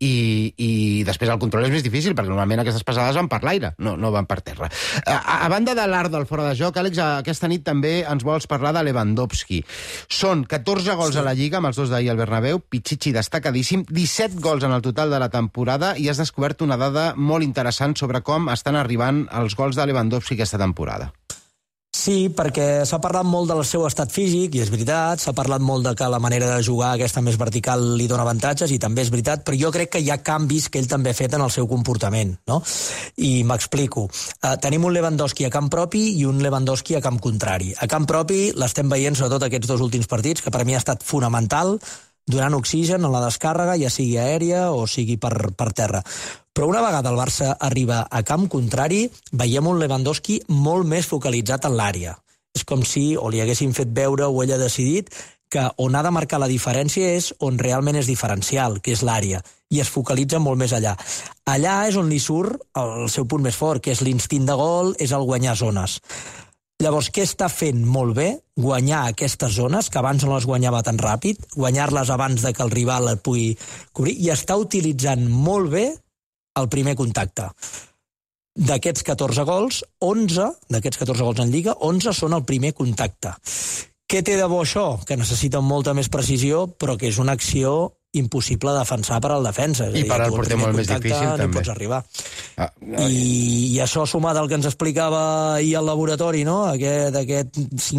i després el control és més difícil, perquè normalment aquestes passades van per l'aire, no van per terra. A banda de l'art del fora de joc, Àlex, aquesta nit també ens vols parlar de Lewandowski. Són 14 gols a la Lliga, amb els 2 d'ahir al Bernabéu, Pichichi destacadíssim, 17 gols en el total de la temporada, i has descobert una dada molt interessant sobre com estan arribant els gols de Lewandowski aquesta temporada. Sí, perquè s'ha parlat molt del seu estat físic, i és veritat, s'ha parlat molt de que la manera de jugar aquesta més vertical li dona avantatges, i també és veritat, però jo crec que hi ha canvis que ell també ha fet en el seu comportament, no? I m'explico. Tenim un Lewandowski a camp propi i un Lewandowski a camp contrari. A camp propi l'estem veient sobretot aquests 2 últims partits, que per mi ha estat fonamental, donant oxigen a la descàrrega, ja sigui aèria o sigui per terra. Però una vegada el Barça arriba a camp contrari, veiem un Lewandowski molt més focalitzat en l'àrea. És com si o li haguessin fet veure o ell ha decidit que on ha de marcar la diferència és on realment és diferencial, que és l'àrea, i es focalitza molt més allà. Allà és on li surt el seu punt més fort, que és l'instint de gol, és el guanyar zones. Llavors, què està fent molt bé? Guanyar aquestes zones, que abans no les guanyava tan ràpid, guanyar-les abans de que el rival et pugui cobrir, i està utilitzant molt bé el primer contacte. D'aquests 14 gols, 11, d'aquests 14 gols en Lliga, 11 són el primer contacte. Què té de bo això? Que necessita molta més precisió, però que és una acció impossible defensar per al defensa. I per al porter molt més difícil, també. No pots arribar. I això sumat al que ens explicava ahir al laboratori, no? Aquest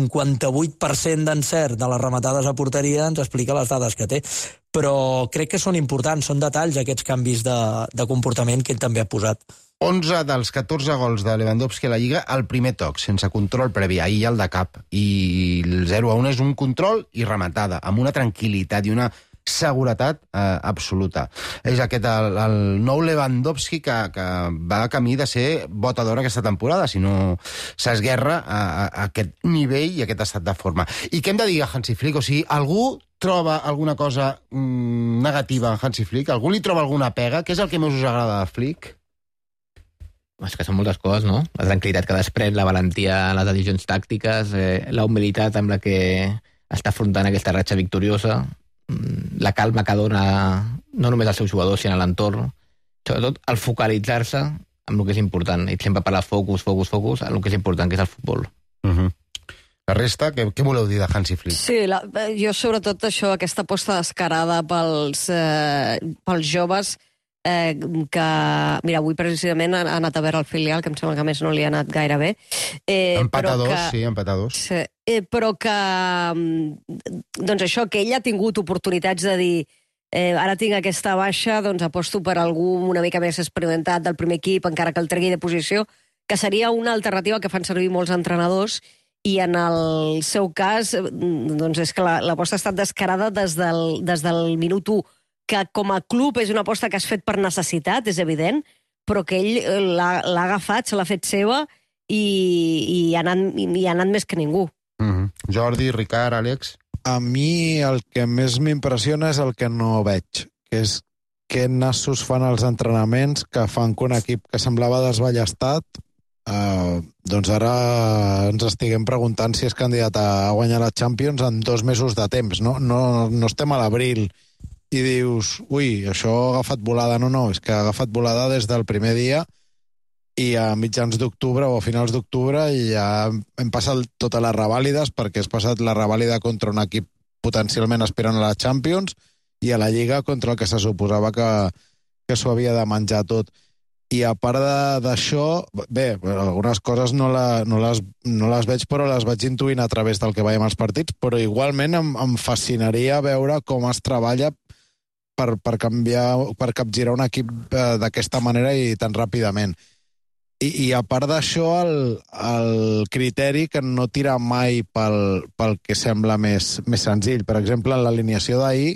58% d'encert de les rematades a porteria ens explica les dades que té. Però crec que són importants, són detalls aquests canvis de comportament que ell també ha posat. 11 dels 14 gols de Lewandowski a la Lliga al primer toc, sense control previ, ahir el de cap. I el 0-1 és un control i rematada, amb una tranquil·litat i una seguretat absoluta. És aquest el nou Lewandowski que va camí de ser bota d'or aquesta temporada, si no s'esguerra a aquest nivell i aquest estat de forma. I què hem de dir a Hansi Flick? O sigui, algú troba alguna cosa negativa en Hansi Flick? Algú li troba alguna pega? Què és el que més us agrada de Flick? És que són moltes coses, no? La tranquil·litat que desprèn, la valentia en les decisions tàctiques, la humilitat amb la que està afrontant aquesta ratxa victoriosa, la calma que dona no només als seus jugadors, sinó a l'entorn. Sobretot, el focalitzar-se en el que és important. I sempre parla focus, en el que és important, que és el futbol. La resta, què voleu dir de Hansi Flick? Sí, jo sobretot això, aquesta aposta descarada pels joves, que, mira, avui precisament ha anat a veure el filial, que em sembla que més no li ha anat gaire bé. Empatadors, sí, empatadors. Sí, però que, doncs això, que ell ha tingut oportunitats de dir ara tinc aquesta baixa, doncs aposto per algú una mica més experimentat del primer equip, encara que el tregui de posició, que seria una alternativa que fan servir molts entrenadors, i en el seu cas, doncs és que l'aposta ha estat descarada des del minut 1, que com a club és una aposta que has fet per necessitat, és evident, però que ell l'ha agafat, se l'ha fet seva i ha anat més que ningú. Jordi, Ricard, Àlex? A mi el que més m'impressiona és el que no veig, que és què nassos fan els entrenaments que fan que un equip que semblava desballestat doncs ara ens estiguem preguntant si és candidat a guanyar la Champions en 2 mesos de temps. No estem a l'abril i dius, ui, això ha agafat volada. No, és que ha agafat volada des del primer dia i a mitjans d'octubre o a finals d'octubre ja hem passat totes les revàlides, perquè has passat la revàlida contra un equip potencialment aspirant a la Champions i a la Lliga contra el que se suposava que s'ho havia de menjar tot. I a part d'això, bé, algunes coses no les veig, però les vaig intuint a través del que veiem als partits, però igualment em fascinaria veure com es treballa per capgirar un equip d'aquesta manera i tan ràpidament. I a part d'això, el criteri que no tira mai pel que sembla més senzill. Per exemple, en l'alineació d'ahir,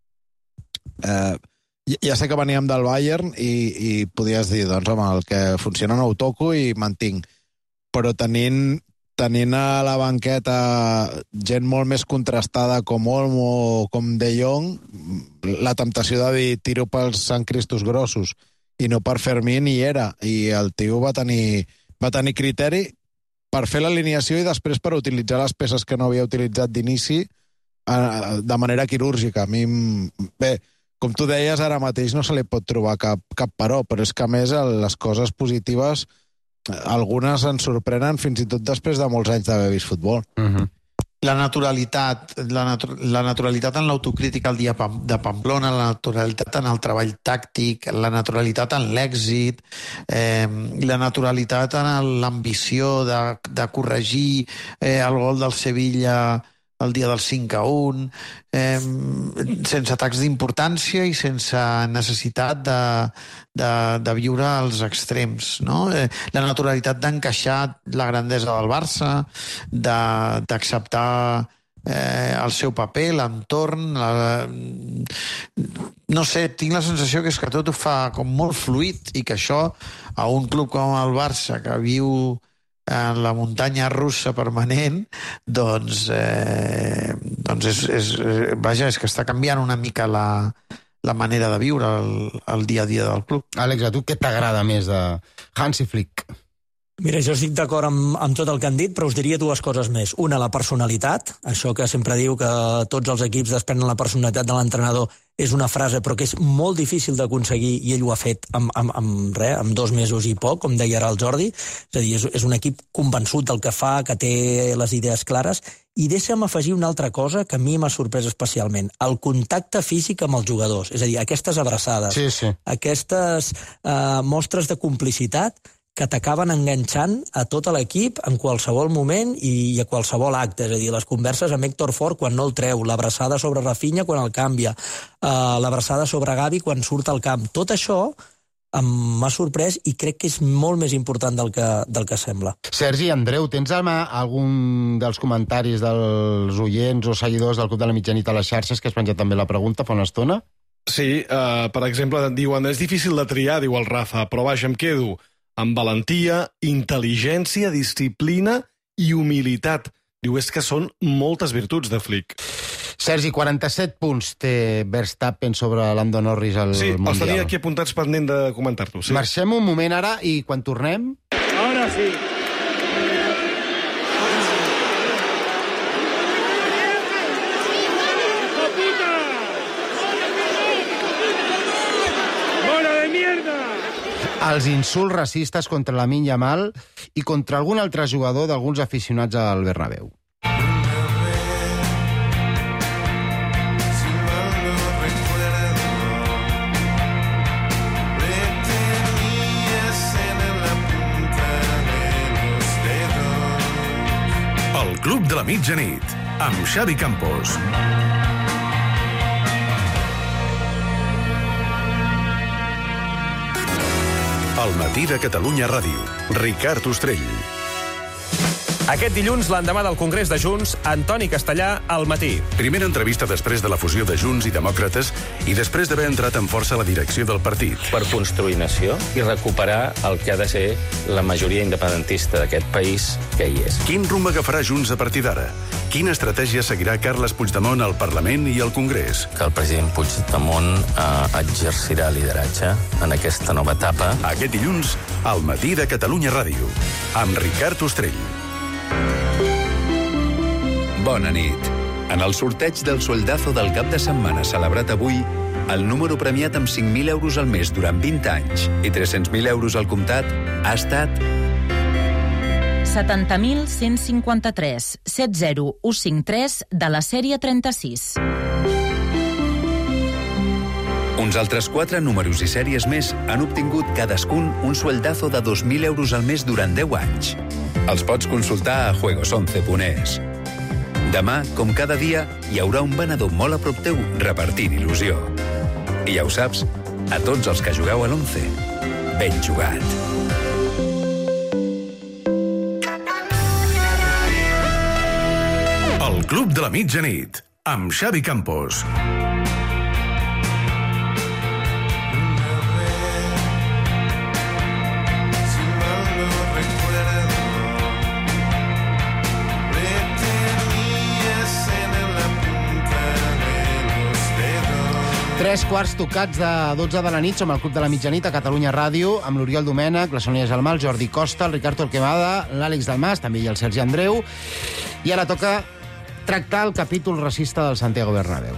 ja sé que veníem del Bayern i podies dir, doncs home, el que funciona no ho toco i mantinc. Però tenint a la banqueta gent molt més contrastada com Olmo o com De Jong, la temptació de dir tiro pels Sant Cristos grossos i no per Fermín hi era, i el tio va tenir criteri per fer l'alineació i després per utilitzar les peces que no havia utilitzat d'inici de manera quirúrgica. A mi, bé, com tu deies, ara mateix no se li pot trobar cap però és que a més les coses positives algunes ens sorprenen fins i tot després de molts anys d'haver vist futbol. La naturalitat en l'autocrítica al dia de Pamplona, la naturalitat en el treball tàctic, la naturalitat en l'èxit, la naturalitat en l'ambició de corregir el gol del Sevilla el dia del 5-1, sense atacs d'importància i sense necessitat de viure als extrems, no? La naturalitat d'encaixar la grandesa del Barça, d'acceptar el seu paper, l'entorn, no sé, tinc la sensació que és que tot ho fa com molt fluid i que això a un club com el Barça que viu en la muntanya russa permanent, doncs és que està canviant una mica la manera de viure el dia a dia del club. Àlex, a tu què t'agrada més de Hansi Flick? Mira, jo estic d'acord amb tot el que han dit, però us diria 2 coses més. Una, la personalitat, això que sempre diu que tots els equips desprenen la personalitat de l'entrenador, és una frase, però que és molt difícil d'aconseguir, i ell ho ha fet amb 2 mesos i poc, com deia ara el Jordi. És a dir, és un equip convençut del que fa, que té les idees clares, i deixa'm afegir una altra cosa que a mi m'ha sorprès especialment, el contacte físic amb els jugadors, és a dir, aquestes abraçades, aquestes mostres de complicitat que t'acaben enganxant a tot l'equip en qualsevol moment i a qualsevol acte. És a dir, les converses amb Héctor Fort quan no el treu, l'abraçada sobre Rafinha quan el canvia, l'abraçada sobre Gavi quan surt al camp. Tot això m'ha sorprès i crec que és molt més important del que sembla. Sergi, Andreu, tens a mà algun dels comentaris dels oients o seguidors del Club de la Mitjanit a les xarxes que has penjat també la pregunta fa una estona? Sí, per exemple, diuen, és difícil de triar, diu el Rafa, però vaja, em quedo amb valentia, intel·ligència, disciplina i humilitat. Diu, és que són moltes virtuts de Flick. Sergi, 47 punts té Verstappen sobre Lando Norris al Mundial. Sí, els tenia aquí apuntats pendent de comentar-lo. Sí. Marxem un moment ara i quan tornem... Ara sí. Els insults racistes contra Lamine Yamal i contra algun altre jugador d'alguns aficionats al Bernabéu. El Club de la Mitjanit, amb Xavi Campos. El matí de Catalunya Ràdio. Ricard Ostrell. Aquest dilluns, l'endemà del Congrés de Junts, Antoni Castellà al matí. Primera entrevista després de la fusió de Junts i Demòcrates i després d'haver entrat en força a la direcció del partit. Per construir nació i recuperar el que ha de ser la majoria independentista d'aquest país que hi és. Quin rumb agafarà Junts a partir d'ara? Quina estratègia seguirà Carles Puigdemont al Parlament i al Congrés? Que el president Puigdemont exercirà lideratge en aquesta nova etapa. Aquest dilluns, al matí de Catalunya Ràdio, amb Ricard Ostrell. Bona nit. En el sorteig del sueldazo del cap de setmana celebrat avui, el número premiat amb 5.000 euros al mes durant 20 anys i 300.000 euros al comptat ha estat 70.153 70153 de la sèrie 36. Uns altres 4 números i sèries més han obtingut cadascun un sueldazo de 2.000 euros al mes durant 10 anys. Els pots consultar a juegos11.es. Demà, com cada dia, hi haurà un venedor molt a prop teu repartint il·lusió. I ja ho saps, a tots els que jugueu a l'11, ben jugat. El Club de la Mitjanit, amb Xavi Campos. Tres quarts tocats de 12 de la nit, som al Club de la Mitjanit a Catalunya Ràdio, amb l'Oriol Domènech, la Sònia Gelmà, el Jordi Costa, el Ricard Torquemada, l'Àlex Dalmas, també hi ha el Sergi Andreu, i ara toca tractar el capítol racista del Santiago Bernabéu.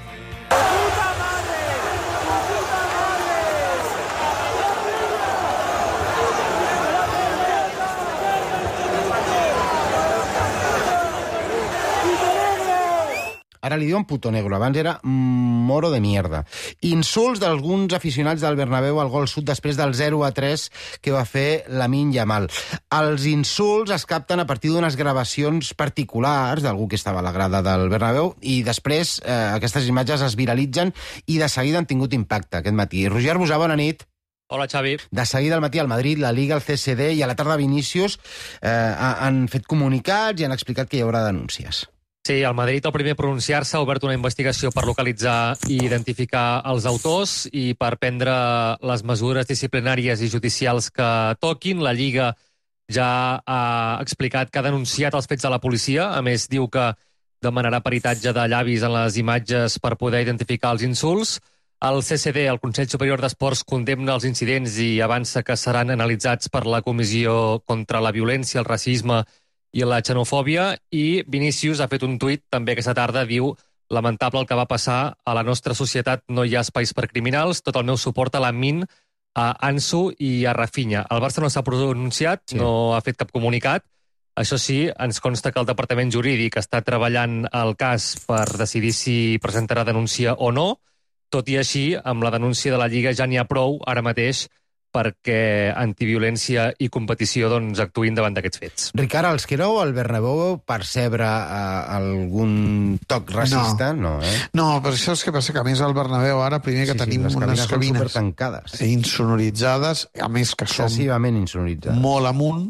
Ara li diuen puto negro, abans era moro de mierda. Insults d'alguns aficionats del Bernabéu al gol sud després del 0-3 que va fer Lamine Yamal. Els insults es capten a partir d'unes gravacions particulars d'algú que estava a la grada del Bernabéu i després aquestes imatges es viralitzen i de seguida han tingut impacte aquest matí. Roger Bosà, bona nit. Hola, Xavi. De seguida al matí al Madrid, la Liga, el CSD i a la tarda Vinícius han fet comunicats i han explicat que hi haurà denúncies. Sí, el Madrid, el primer a pronunciar-se, ha obert una investigació per localitzar i identificar els autors i per prendre les mesures disciplinàries i judicials que toquin. La Lliga ja ha explicat que ha denunciat els fets a la policia. A més, diu que demanarà peritatge de llavis en les imatges per poder identificar els insults. El CSD, el Consell Superior d'Esports, condemna els incidents i avança que seran analitzats per la Comissió contra la Violència, el Racisme i la xenofòbia, i Vinícius ha fet un tuit també aquesta tarda, diu: lamentable el que va passar. A la nostra societat no hi ha espais per criminals. Tot el meu suport a l'Amin, a Ansu i a Rafinha. El Barça no s'ha pronunciat, no ha fet cap comunicat. Això sí, ens consta que el Departament Jurídic està treballant el cas per decidir si presentarà denúncia o no. Tot i així, amb la denúncia de la Lliga ja n'hi ha prou ara mateix perquè antiviolència i competició actuïn davant d'aquests fets. Ricard, els que éreu al Bernabéu percebre algun toc racista? No, No, per això és que passa que a més al Bernabéu ara, primer que tenim unes cabines insonoritzades, a més que som excessivament insonoritzades. Molt amunt,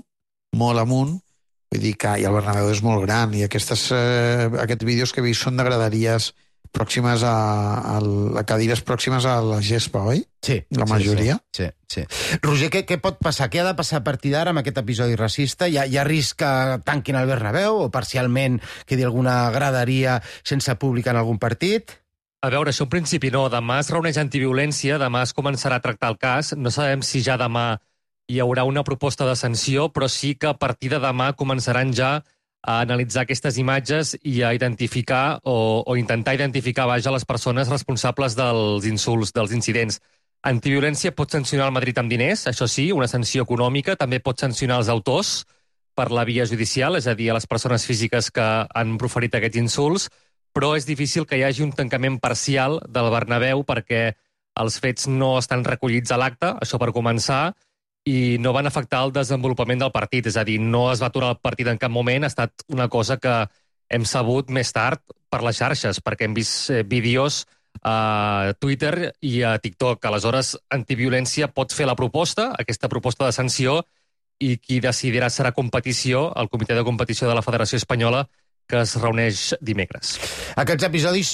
vull dir que el Bernabéu és molt gran i aquests vídeos que he vist són de graderies pròximes a cadires pròximes a la gespa, oi? Sí. La majoria. Sí. Roger, què pot passar? Què ha de passar a partir d'ara amb aquest episodi racista? Hi ha risc que tanquin el Bernabéu o parcialment quedi alguna graderia sense públic en algun partit? A veure, això en principi no. Demà es reuneix antiviolència, demà es començarà a tractar el cas. No sabem si ja demà hi haurà una proposta de sanció, però sí que a partir de demà començaran ja a analitzar aquestes imatges i a identificar o intentar identificar les persones responsables dels insults, dels incidents. Antiviolència pot sancionar el Madrid amb diners, això sí, una sanció econòmica, també pot sancionar els autors per la via judicial, és a dir, a les persones físiques que han proferit aquests insults, però és difícil que hi hagi un tancament parcial del Bernabéu perquè els fets no estan recollits a l'acte, això per començar, i no van afectar el desenvolupament del partit. És a dir, no es va aturar el partit en cap moment, ha estat una cosa que hem sabut més tard per les xarxes, perquè hem vist vídeos a Twitter i a TikTok. Aleshores, Antiviolència pot fer la proposta, aquesta proposta de sanció, i qui decidirà serà competició, el comitè de competició de la Federació Espanyola, que es reuneix dimecres. Aquests episodis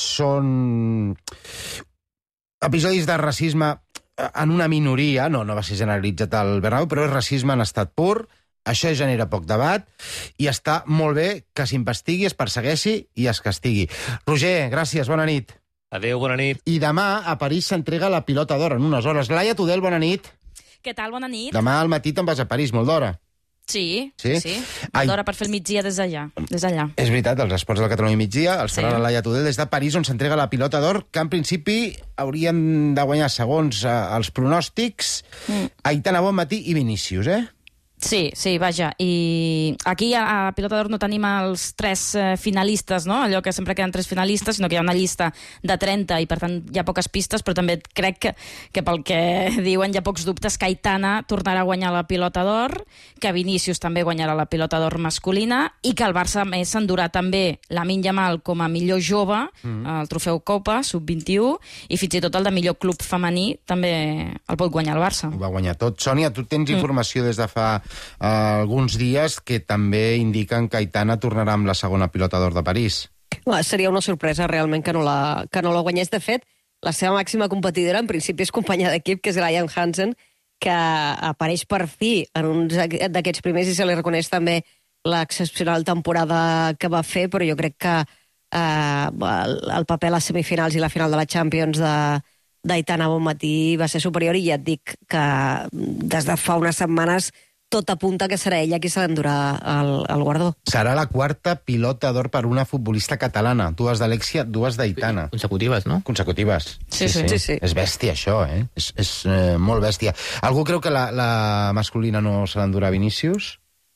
són episodis de racisme en una minoria, no va ser generalitzat al Bernabéu, però és racisme en estat pur, això genera poc debat, i està molt bé que s'investigui, es persegueixi i es castigui. Roger, gràcies, bona nit. Adéu, bona nit. I demà a París s'entrega la pilota d'or en unes hores. Laia Tudel, bona nit. Què tal, bona nit? Demà al matí te'n vas a París, molt d'hora. Sí. Molt d'hora per fer el migdia des d'allà. És veritat, els esports del Catalunya migdia els farà la Laia Tudel des de París, on s'entrega la pilota d'or, que en principi haurien de guanyar segons els pronòstics Aitana Bonmatí i Vinícius, Sí, vaja. I aquí a Pilota d'Or no tenim els 3 finalistes, no? Allò que sempre queden 3 finalistes, sinó que hi ha una llista de 30 i, per tant, hi ha poques pistes, però també crec que pel que diuen hi ha pocs dubtes que Aitana tornarà a guanyar la Pilota d'Or, que Vinícius també guanyarà la Pilota d'Or masculina i que el Barça més s'endurà també Lamine Yamal com a millor jove, el trofeu Copa, sub-21, i fins i tot el de millor club femení també el pot guanyar el Barça. Ho va guanyar tot. Sònia, tu tens informació des de fa alguns dies que també indiquen que Aitana tornarà amb la segona Pilota d'Or de París. Seria una sorpresa realment que no la guanyés. De fet, la seva màxima competidora en principi és companya d'equip, que és Ryan Hansen, que apareix per fi en un d'aquests primers i se li reconeix també l'excepcional temporada que va fer, però jo crec que el paper a les semifinals i la final de la Champions d'Aitana Bonmatí va ser superior, i ja et dic que des de fa unes setmanes tot apunta que serà ella qui s'ha d'endurar el guardó. Serà la quarta Pilota d'Or per una futbolista catalana. 2 d'Alexia, 2 d'Aitana. Consecutives, no? Consecutives. Sí. És bèstia, això, És molt bèstia. Algú creu que la masculina no se l'endurà Vinícius?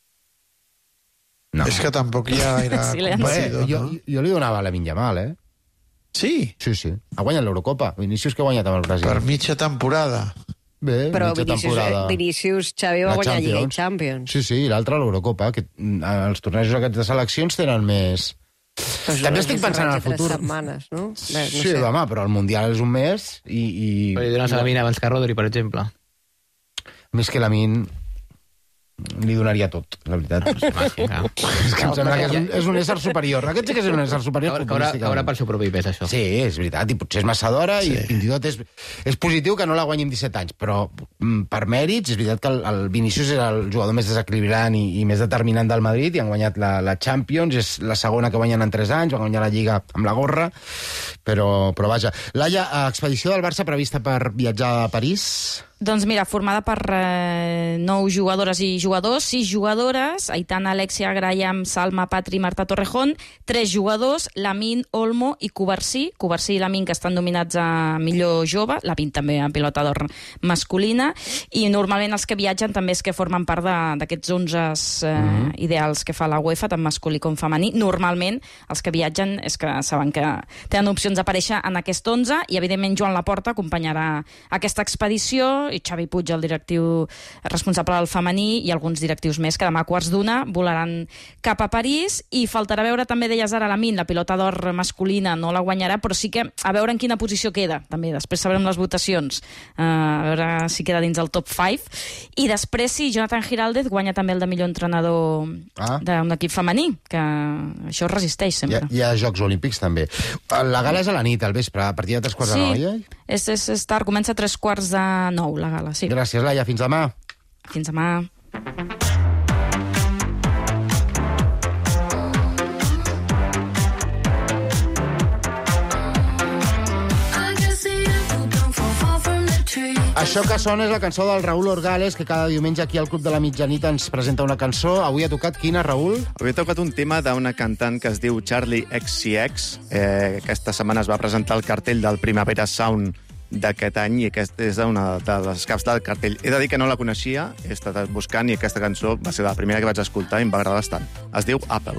No. És que tampoc hi ha gaire competidor, no? Jo li donava a Lamine Yamal, Sí? Sí. Ha guanyat l'Eurocopa. Vinícius que ha guanyat amb el Brasil. Per mitja temporada. Bé, però Vinícius Xavi va guanyar Lliga i Champions. Sí, i l'altre l'Eurocopa, que els tornejos aquests de seleccions tenen més... També estic pensant en el futur. Setmanes, no? Sí, home, però el Mundial és un mes i... Però li dones a Lamine abans que Rodri, per exemple. Més que Lamine... li donaria tot, la veritat. És que em sembla que és un ésser superior. Aquest sí que és un ésser superior. Caurà pel seu propi pes, això. Sí, és veritat, i potser és massa d'hora, i fins i tot és positiu que no la guanyi amb 17 anys, però per mèrits, és veritat que el Vinícius és el jugador més desequilibrant i més determinant del Madrid, i han guanyat la Champions, és la segona que guanyen en 3 anys, van guanyar la Lliga amb la gorra, però vaja. Laia, expedició del Barça prevista per viatjar a París? Doncs mira, formada per 9 jugadores i jugadors, 6 jugadores, Aitana, Alexia, Graham, Salma, Patri, Marta Torrejón, 3 jugadors, Lamin, Olmo i Covarsí. Covarsí i Lamin, que estan nominats a millor jove, Lamin també a pilota d'or masculina, i normalment els que viatgen també és que formen part d'aquests 11 ideals que fa la UEFA, tant masculí com femení. Normalment els que viatgen és que saben que tenen opcions d'aparèixer en aquest 11 i evidentment Joan Laporta acompanyarà aquesta expedició, i Xavi Puig, el directiu responsable del femení, i alguns directius més que demà a 1:15 volaran cap a París. I faltarà veure també, deies ara, Lamin, la pilota d'or masculina no la guanyarà, però sí que a veure en quina posició queda, també després sabrem les votacions, a veure si queda dins el top 5. I després sí, Jonathan Giraldez guanya també el de millor entrenador d'un equip femení, que això resisteix sempre. Hi ha Jocs Olímpics també. La gala és a la nit, al vespre, a partir de 8:45, oi? És tard, comença a 8:45 la gala, sí. Gràcies, Laia. Fins demà. Fins demà. Això que sona és la cançó del Raúl Orgales, que cada diumenge aquí al Club de la Mitjanit ens presenta una cançó. Avui ha tocat quina, Raúl? Avui ha tocat un tema d'una cantant que es diu Charlie XCX. Aquesta setmana es va presentar el cartell del Primavera Sound d'aquest any i aquesta és una de les caps del cartell. He de dir que no la coneixia, he estat buscant i aquesta cançó va ser la primera que vaig escoltar i em va agradar bastant. Es diu Apple.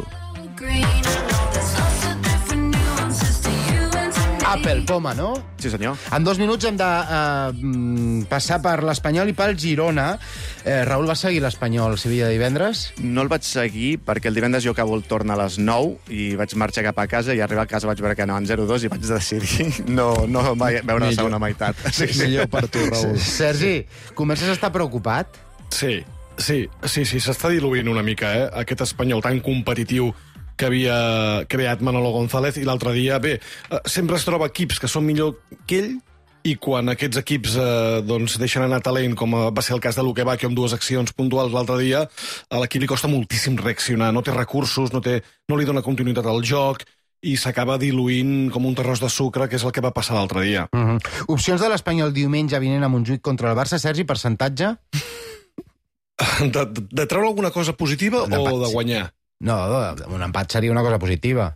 Apple, poma, no? Sí, senyor. En 2 minuts hem de passar per l'Espanyol i pel Girona. Raúl, va seguir l'Espanyol Sevilla divendres? No el vaig seguir perquè el divendres jo acabo el torn a les 9 i vaig marxar cap a casa i arribar a casa vaig veure que anaven 0-2 i vaig decidir no veure la segona meitat. Sí. Millor per tu, Raúl. Sergi, comences a estar preocupat? Sí, s'està diluint una mica, aquest Espanyol tan competitiu que havia creat Manolo González, i l'altre dia, sempre es troba equips que són millor que ell, i quan aquests equips deixen anar talent, com va ser el cas de Luque Bacchio amb 2 accions puntuals l'altre dia, a l'equip li costa moltíssim reaccionar, no té recursos, no li dona continuïtat al joc, i s'acaba diluint com un terròs de sucre, que és el que va passar l'altre dia. Opcions de l'Espanyol diumenge vinent a Montjuïc contra el Barça, Sergi, percentatge? De treure alguna cosa positiva o de guanyar? No, un empat seria una cosa positiva.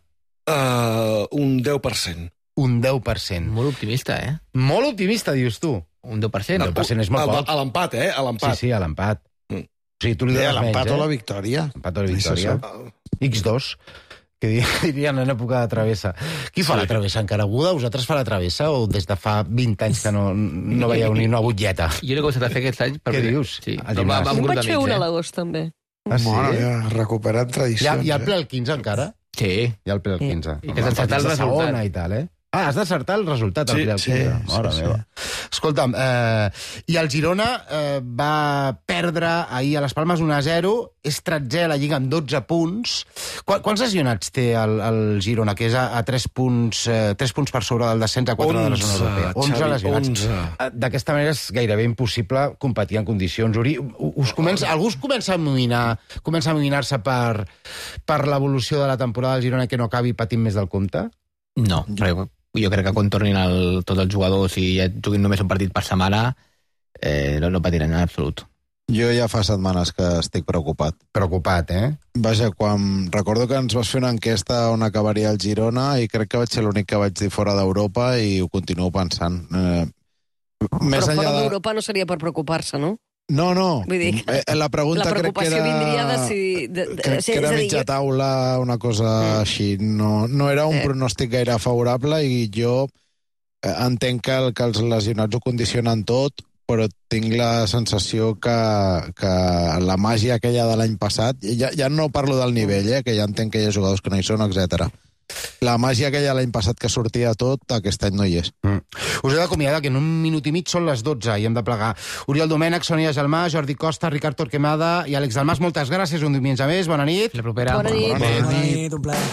Un 10%. Un 10%. Molt optimista, Molt optimista, dius tu. Un 10%. 10% és molt poc. A l'empat, a l'empat. Sí, a l'empat. O sigui, tu li dones menys, l'empat o la victòria. L'empat o la victòria. X2, que dirien en època de travessa. Qui fa la travessa encara? Algú de vosaltres fa la travessa o des de fa 20 anys que no veieu ni una butlleta? Jo l'he començat a fer aquests anys. Què dius? Sí. Jo vaig fer una a l'agost, també. Ja, recuperant tradicions. Hi ha el ple al 15 encara? Sí. Hi ha el ple al 15. I que has d'encertar el resultat. I tal, has d'encertar el resultat al ple al 15. Mare meva. Escolta'm, i el Girona va perdre ahir a les Palmes 1-0, és 13è a la Lliga amb 12 punts. Quants lesionats té el Girona, que és a 3 punts per sobre del descens a 4 de la zona europea? 11 lesionats. D'aquesta manera és gairebé impossible competir en condicions. Uri, algú us comença a amoïnar-se per l'evolució de la temporada del Girona, que no acabi patint més del compte? No, jo crec que quan tornin tots els jugadors i ja juguin només un partit per setmana, no patiran en absolut. Jo ja fa setmanes que estic preocupat. Preocupat, Vaja, quan recordo que ens vas fer una enquesta on acabaria el Girona i crec que vaig ser l'únic que vaig dir fora d'Europa i ho continuo pensant. Però fora d'Europa no seria per preocupar-se, no? No. Vull dir que la pregunta la crec que era... vindria de si... Crec que era mitja taula, una cosa així. No era un pronòstic gaire favorable i jo entenc que els lesionats ho condicionen tot, però tinc la sensació que la màgia aquella de l'any passat, ja no parlo del nivell, que ja entenc que hi ha jugadors que no hi són, etc. La màgia aquella l'any passat que sortia tot, aquest any no hi és. Us he d'acomiadar que en un minut i mig són les 12 i hem de plegar. Oriol Domènech, Sònia Gelmà, Jordi Costa, Ricard Torquemada i Àlex Dalmas, moltes gràcies, un diumenge més, bona nit. La propera. Bona nit. Bona nit, un plaer.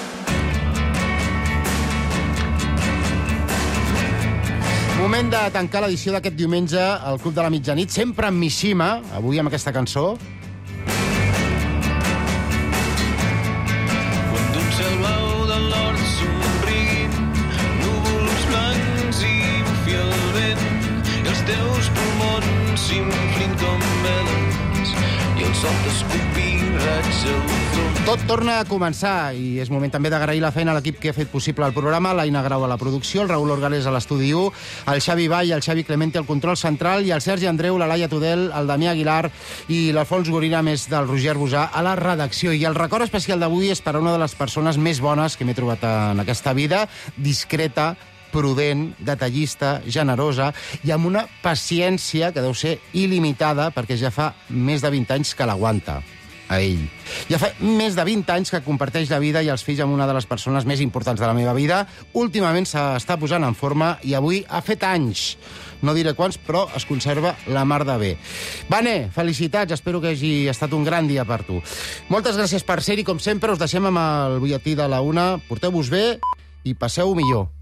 Moment de tancar l'edició d'aquest diumenge al Club de la Mitjanit, sempre amb Mishima, avui amb aquesta cançó. i els teus pulmons s'inflin com veles i el sol t'escupir raig al front. Tot torna a començar i és moment també d'agrair la feina a l'equip que ha fet possible el programa, l'Aina Grau a la producció, el Raül Orgalés a l'Estudi 1, el Xavi Vall, el Xavi Clemente al control central i el Sergi Andreu, la Laia Tudel, el Damià Aguilar i l'Alfons Gorina, més del Roger Bosà, a la redacció. I el record especial d'avui és per a una de les persones més bones que m'he trobat en aquesta vida, discreta, prudent, detallista, generosa i amb una paciència que deu ser il·limitada perquè ja fa més de 20 anys que l'aguanta a ell. Ja fa més de 20 anys que comparteix la vida i els fills amb una de les persones més importants de la meva vida. Últimament s'està posant en forma i avui ha fet anys. No diré quants, però es conserva la mar de bé. Vane, felicitats, espero que hagi estat un gran dia per tu. Moltes gràcies per ser-hi, com sempre, us deixem amb el butlletí de la 1. Porteu-vos bé i passeu millor.